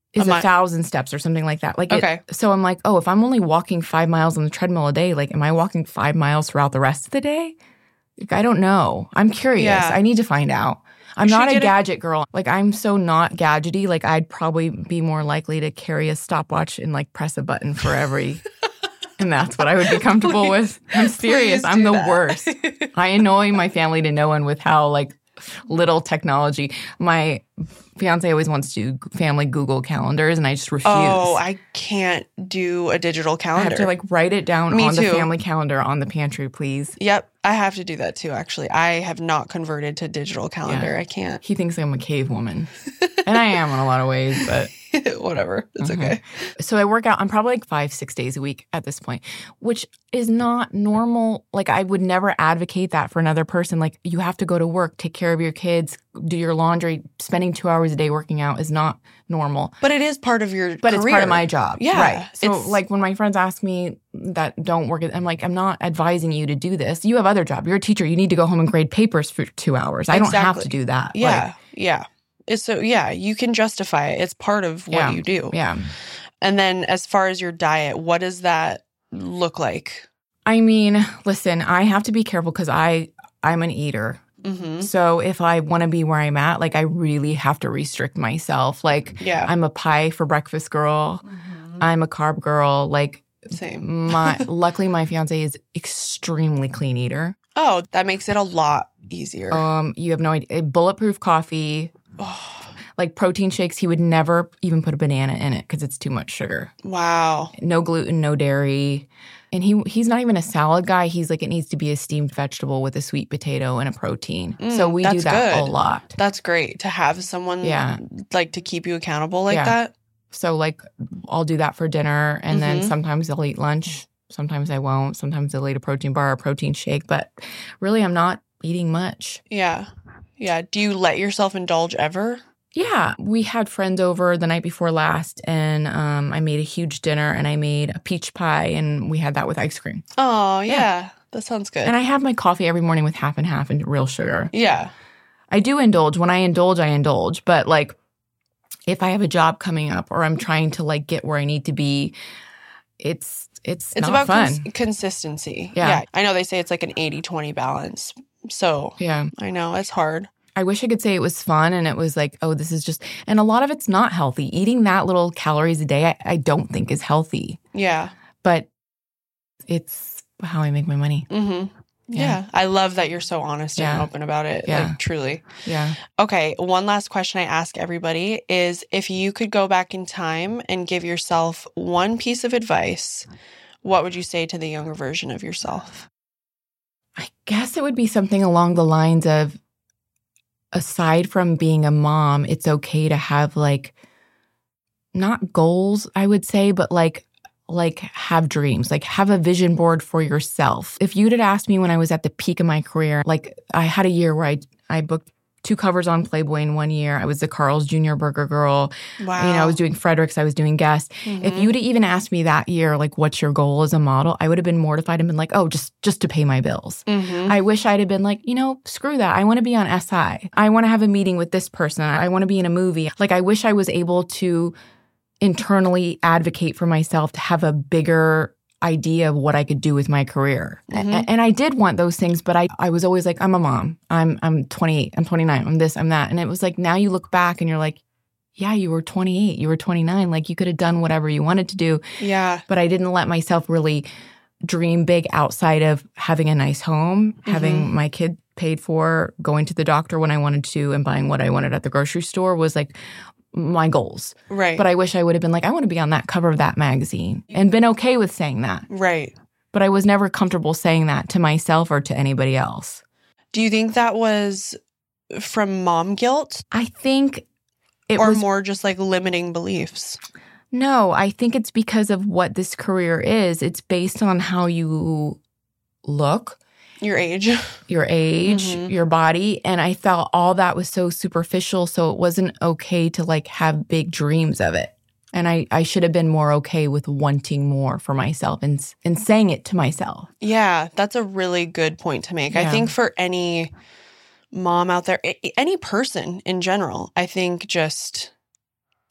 is A a, mi- thousand steps or something like that. Like, Okay. It, so I'm like, oh, if I'm only walking five miles on the treadmill a day, like, am I walking five miles throughout the rest of the day? Like, I don't know. I'm curious. Yeah. I need to find out. I'm You should not a get a- gadget girl. Like, I'm so not gadgety. Like, I'd probably be more likely to carry a stopwatch and like press a button for every. And that's what I would be comfortable Please- with. I'm serious. please I'm do the that. worst. I annoy my family to no end with how like little technology. My fiance always wants to do family Google calendars, and I just refuse. Oh, I can't do a digital I calendar. have to like write it down Me on the too. family calendar on the pantry, please. Yep, I have to do that too, actually. I have not converted to digital calendar. Yeah. I can't. He thinks I'm a cave woman. And I am in a lot of ways, but Whatever. It's Mhm. okay. so I work out. I'm probably like five, six days a week at this point, which is not normal. Like, I would never advocate that for another person. Like, you have to go to work, take care of your kids, do your laundry. Spending two hours a day working out is not normal. But it is part of your But career. it's part of my job. Yeah, Right. So, it's- like, when my friends ask me that don't work, I'm like, I'm not advising you to do this. You have other job. You're a teacher. You need to go home and grade papers for two hours. I don't have Exactly. to do that. Yeah, Like, yeah. It's so, yeah, you can justify it. It's part of what Yeah. you do. yeah. And then as far as your diet, what does that look like? I mean, listen, I have to be careful because I, I'm an eater. Mm-hmm. So if I want to be where I'm at, like, I really have to restrict myself. Like, Yeah. I'm a pie for breakfast girl. Mhm. I'm a carb girl. Like, Same. my luckily my fiance is extremely clean eater. Oh, that makes it a lot easier. Um, you have no idea. Bulletproof coffee, Oh, like protein shakes. He would never even put a banana in it because it's too much sugar. wow. No gluten, no dairy. And he he's not even a salad guy. He's like, it needs to be a steamed vegetable with a sweet potato and a protein. Mm, so we do that's that good. a lot. That's great to have someone Yeah. like to keep you accountable like Yeah. that. So like I'll do that for dinner, and then Mhm. sometimes I'll eat lunch. Sometimes I won't. Sometimes I'll eat a protein bar or protein shake. But really, I'm not eating much. Yeah. Yeah. Do you let yourself indulge ever? Yeah, we had friends over the night before last, and um, I made a huge dinner, and I made a peach pie, and we had that with ice cream. Oh, yeah. Yeah. That sounds good. And I have my coffee every morning with half and half and real sugar. yeah. I do indulge. When I indulge, I indulge. But like, if I have a job coming up or I'm trying to like get where I need to be, it's it's, It's not about fun. cons- consistency. Yeah. I know they say it's like an eighty twenty balance. So yeah. I know it's hard. I wish I could say it was fun and it was like, oh, this is just, and a lot of it's not healthy. Eating that little calories a day, I, I don't think is healthy, Yeah. but it's how I make my money. Mm-hmm. Yeah. Yeah. I love that you're so honest and Yeah. open about it. Yeah. Like, truly. Yeah. Okay. One last question I ask everybody is if you could go back in time and give yourself one piece of advice, what would you say to the younger version of yourself? I guess it would be something along the lines of, aside from being a mom, it's okay to have like, not goals, I would say, but like, like have dreams, like have a vision board for yourself. If you'd had asked me when I was at the peak of my career, like I had a year where I, I booked two covers on Playboy in one year. I was the Carl's Junior Burger Girl. Wow. You know, I was doing Fredericks, I was doing Guest. If Mhm. you'd have even asked me that year, like, what's your goal as a model? I would have been mortified and been like, oh, just just to pay my bills. Mhm. I wish I'd have been like, you know, screw that. I want to be on S I. I want to have a meeting with this person. I want to be in a movie. Like, I wish I was able to internally advocate for myself to have a bigger idea of what I could do with my career. Mhm. A- And I did want those things, but I, I was always like, I'm a mom. I'm I'm twenty-eight. I'm twenty-nine. I'm this, I'm that. And it was like, now you look back and you're like, yeah, you were twenty-eight. You were twenty-nine. Like, you could have done whatever you wanted to do. Yeah. But I didn't let myself really dream big outside of having a nice home, having my kid paid for, going to the doctor when I wanted to, and buying what I wanted at the grocery store was like my goals. Right. But I wish I would have been like, I want to be on that cover of that magazine, and been okay with saying that. Right. But I was never comfortable saying that to myself or to anybody else. Do you think that was from mom guilt I think it or was more just like limiting beliefs? no, I think it's because of what this career is. It's based on how you look, Your age? your age, Mhm. your body. And I felt all that was so superficial. So it wasn't okay to like have big dreams of it. And I, I should have been more okay with wanting more for myself and, and saying it to myself. Yeah, that's a really good point to make. I Yeah. think for any mom out there, a- any person in general, I think just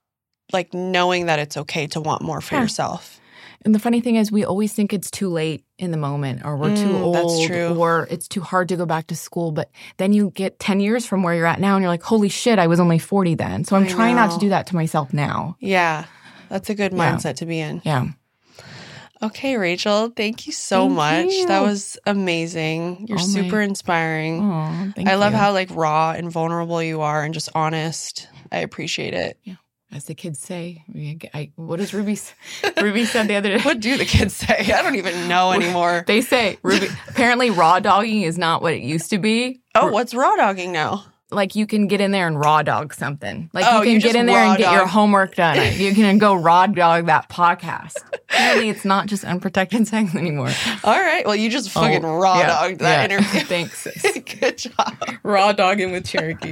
like knowing that it's okay to want more for Yeah. yourself. And the funny thing is we always think it's too late in the moment or we're too Mm, old that's true. or it's too hard to go back to school. But then you get ten years from where you're at now and you're like, holy shit, I was only forty then. So I'm I trying not know. to do that to myself now. Yeah. That's a good Yeah. mindset to be in. Yeah. Okay, Rachel, thank you so Thank much. you. That was amazing. You're Oh my- super inspiring. Oh, thank I love you. how like raw and vulnerable you are and just honest. I appreciate it. As the kids say, we- I, what does Ruby s- Ruby said the other day? What do the kids say? I don't even know anymore. They say Ruby. Apparently, raw dogging is not what it used to be. Oh, what's raw dogging now? Like you can get in there and raw dog something. Like Oh, you you can just get in there raw and get your dog. homework done. You can go raw dog that podcast. Apparently, it's not just unprotected sex anymore. All right. Well, you just fucking Oh, raw yeah, dogged that yeah. interview. Thanks, sis. Good job. Raw dogging with Cherokee.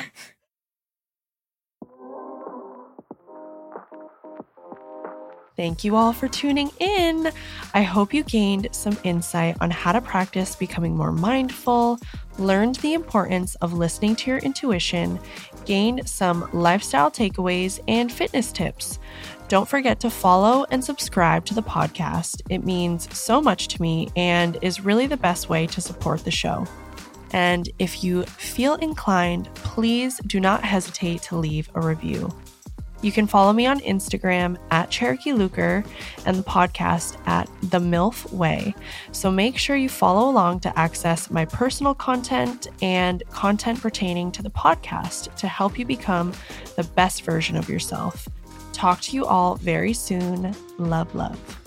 Thank you all for tuning in. I hope you gained some insight on how to practice becoming more mindful, learned the importance of listening to your intuition, gained some lifestyle takeaways and fitness tips. Don't forget to follow and subscribe to the podcast. It means so much to me and is really the best way to support the show. And if you feel inclined, please do not hesitate to leave a review. You can follow me on Instagram at Cherokee Luker and the podcast at The MILF Way. So make sure you follow along to access my personal content and content pertaining to the podcast to help you become the best version of yourself. Talk to you all very soon. Love, love.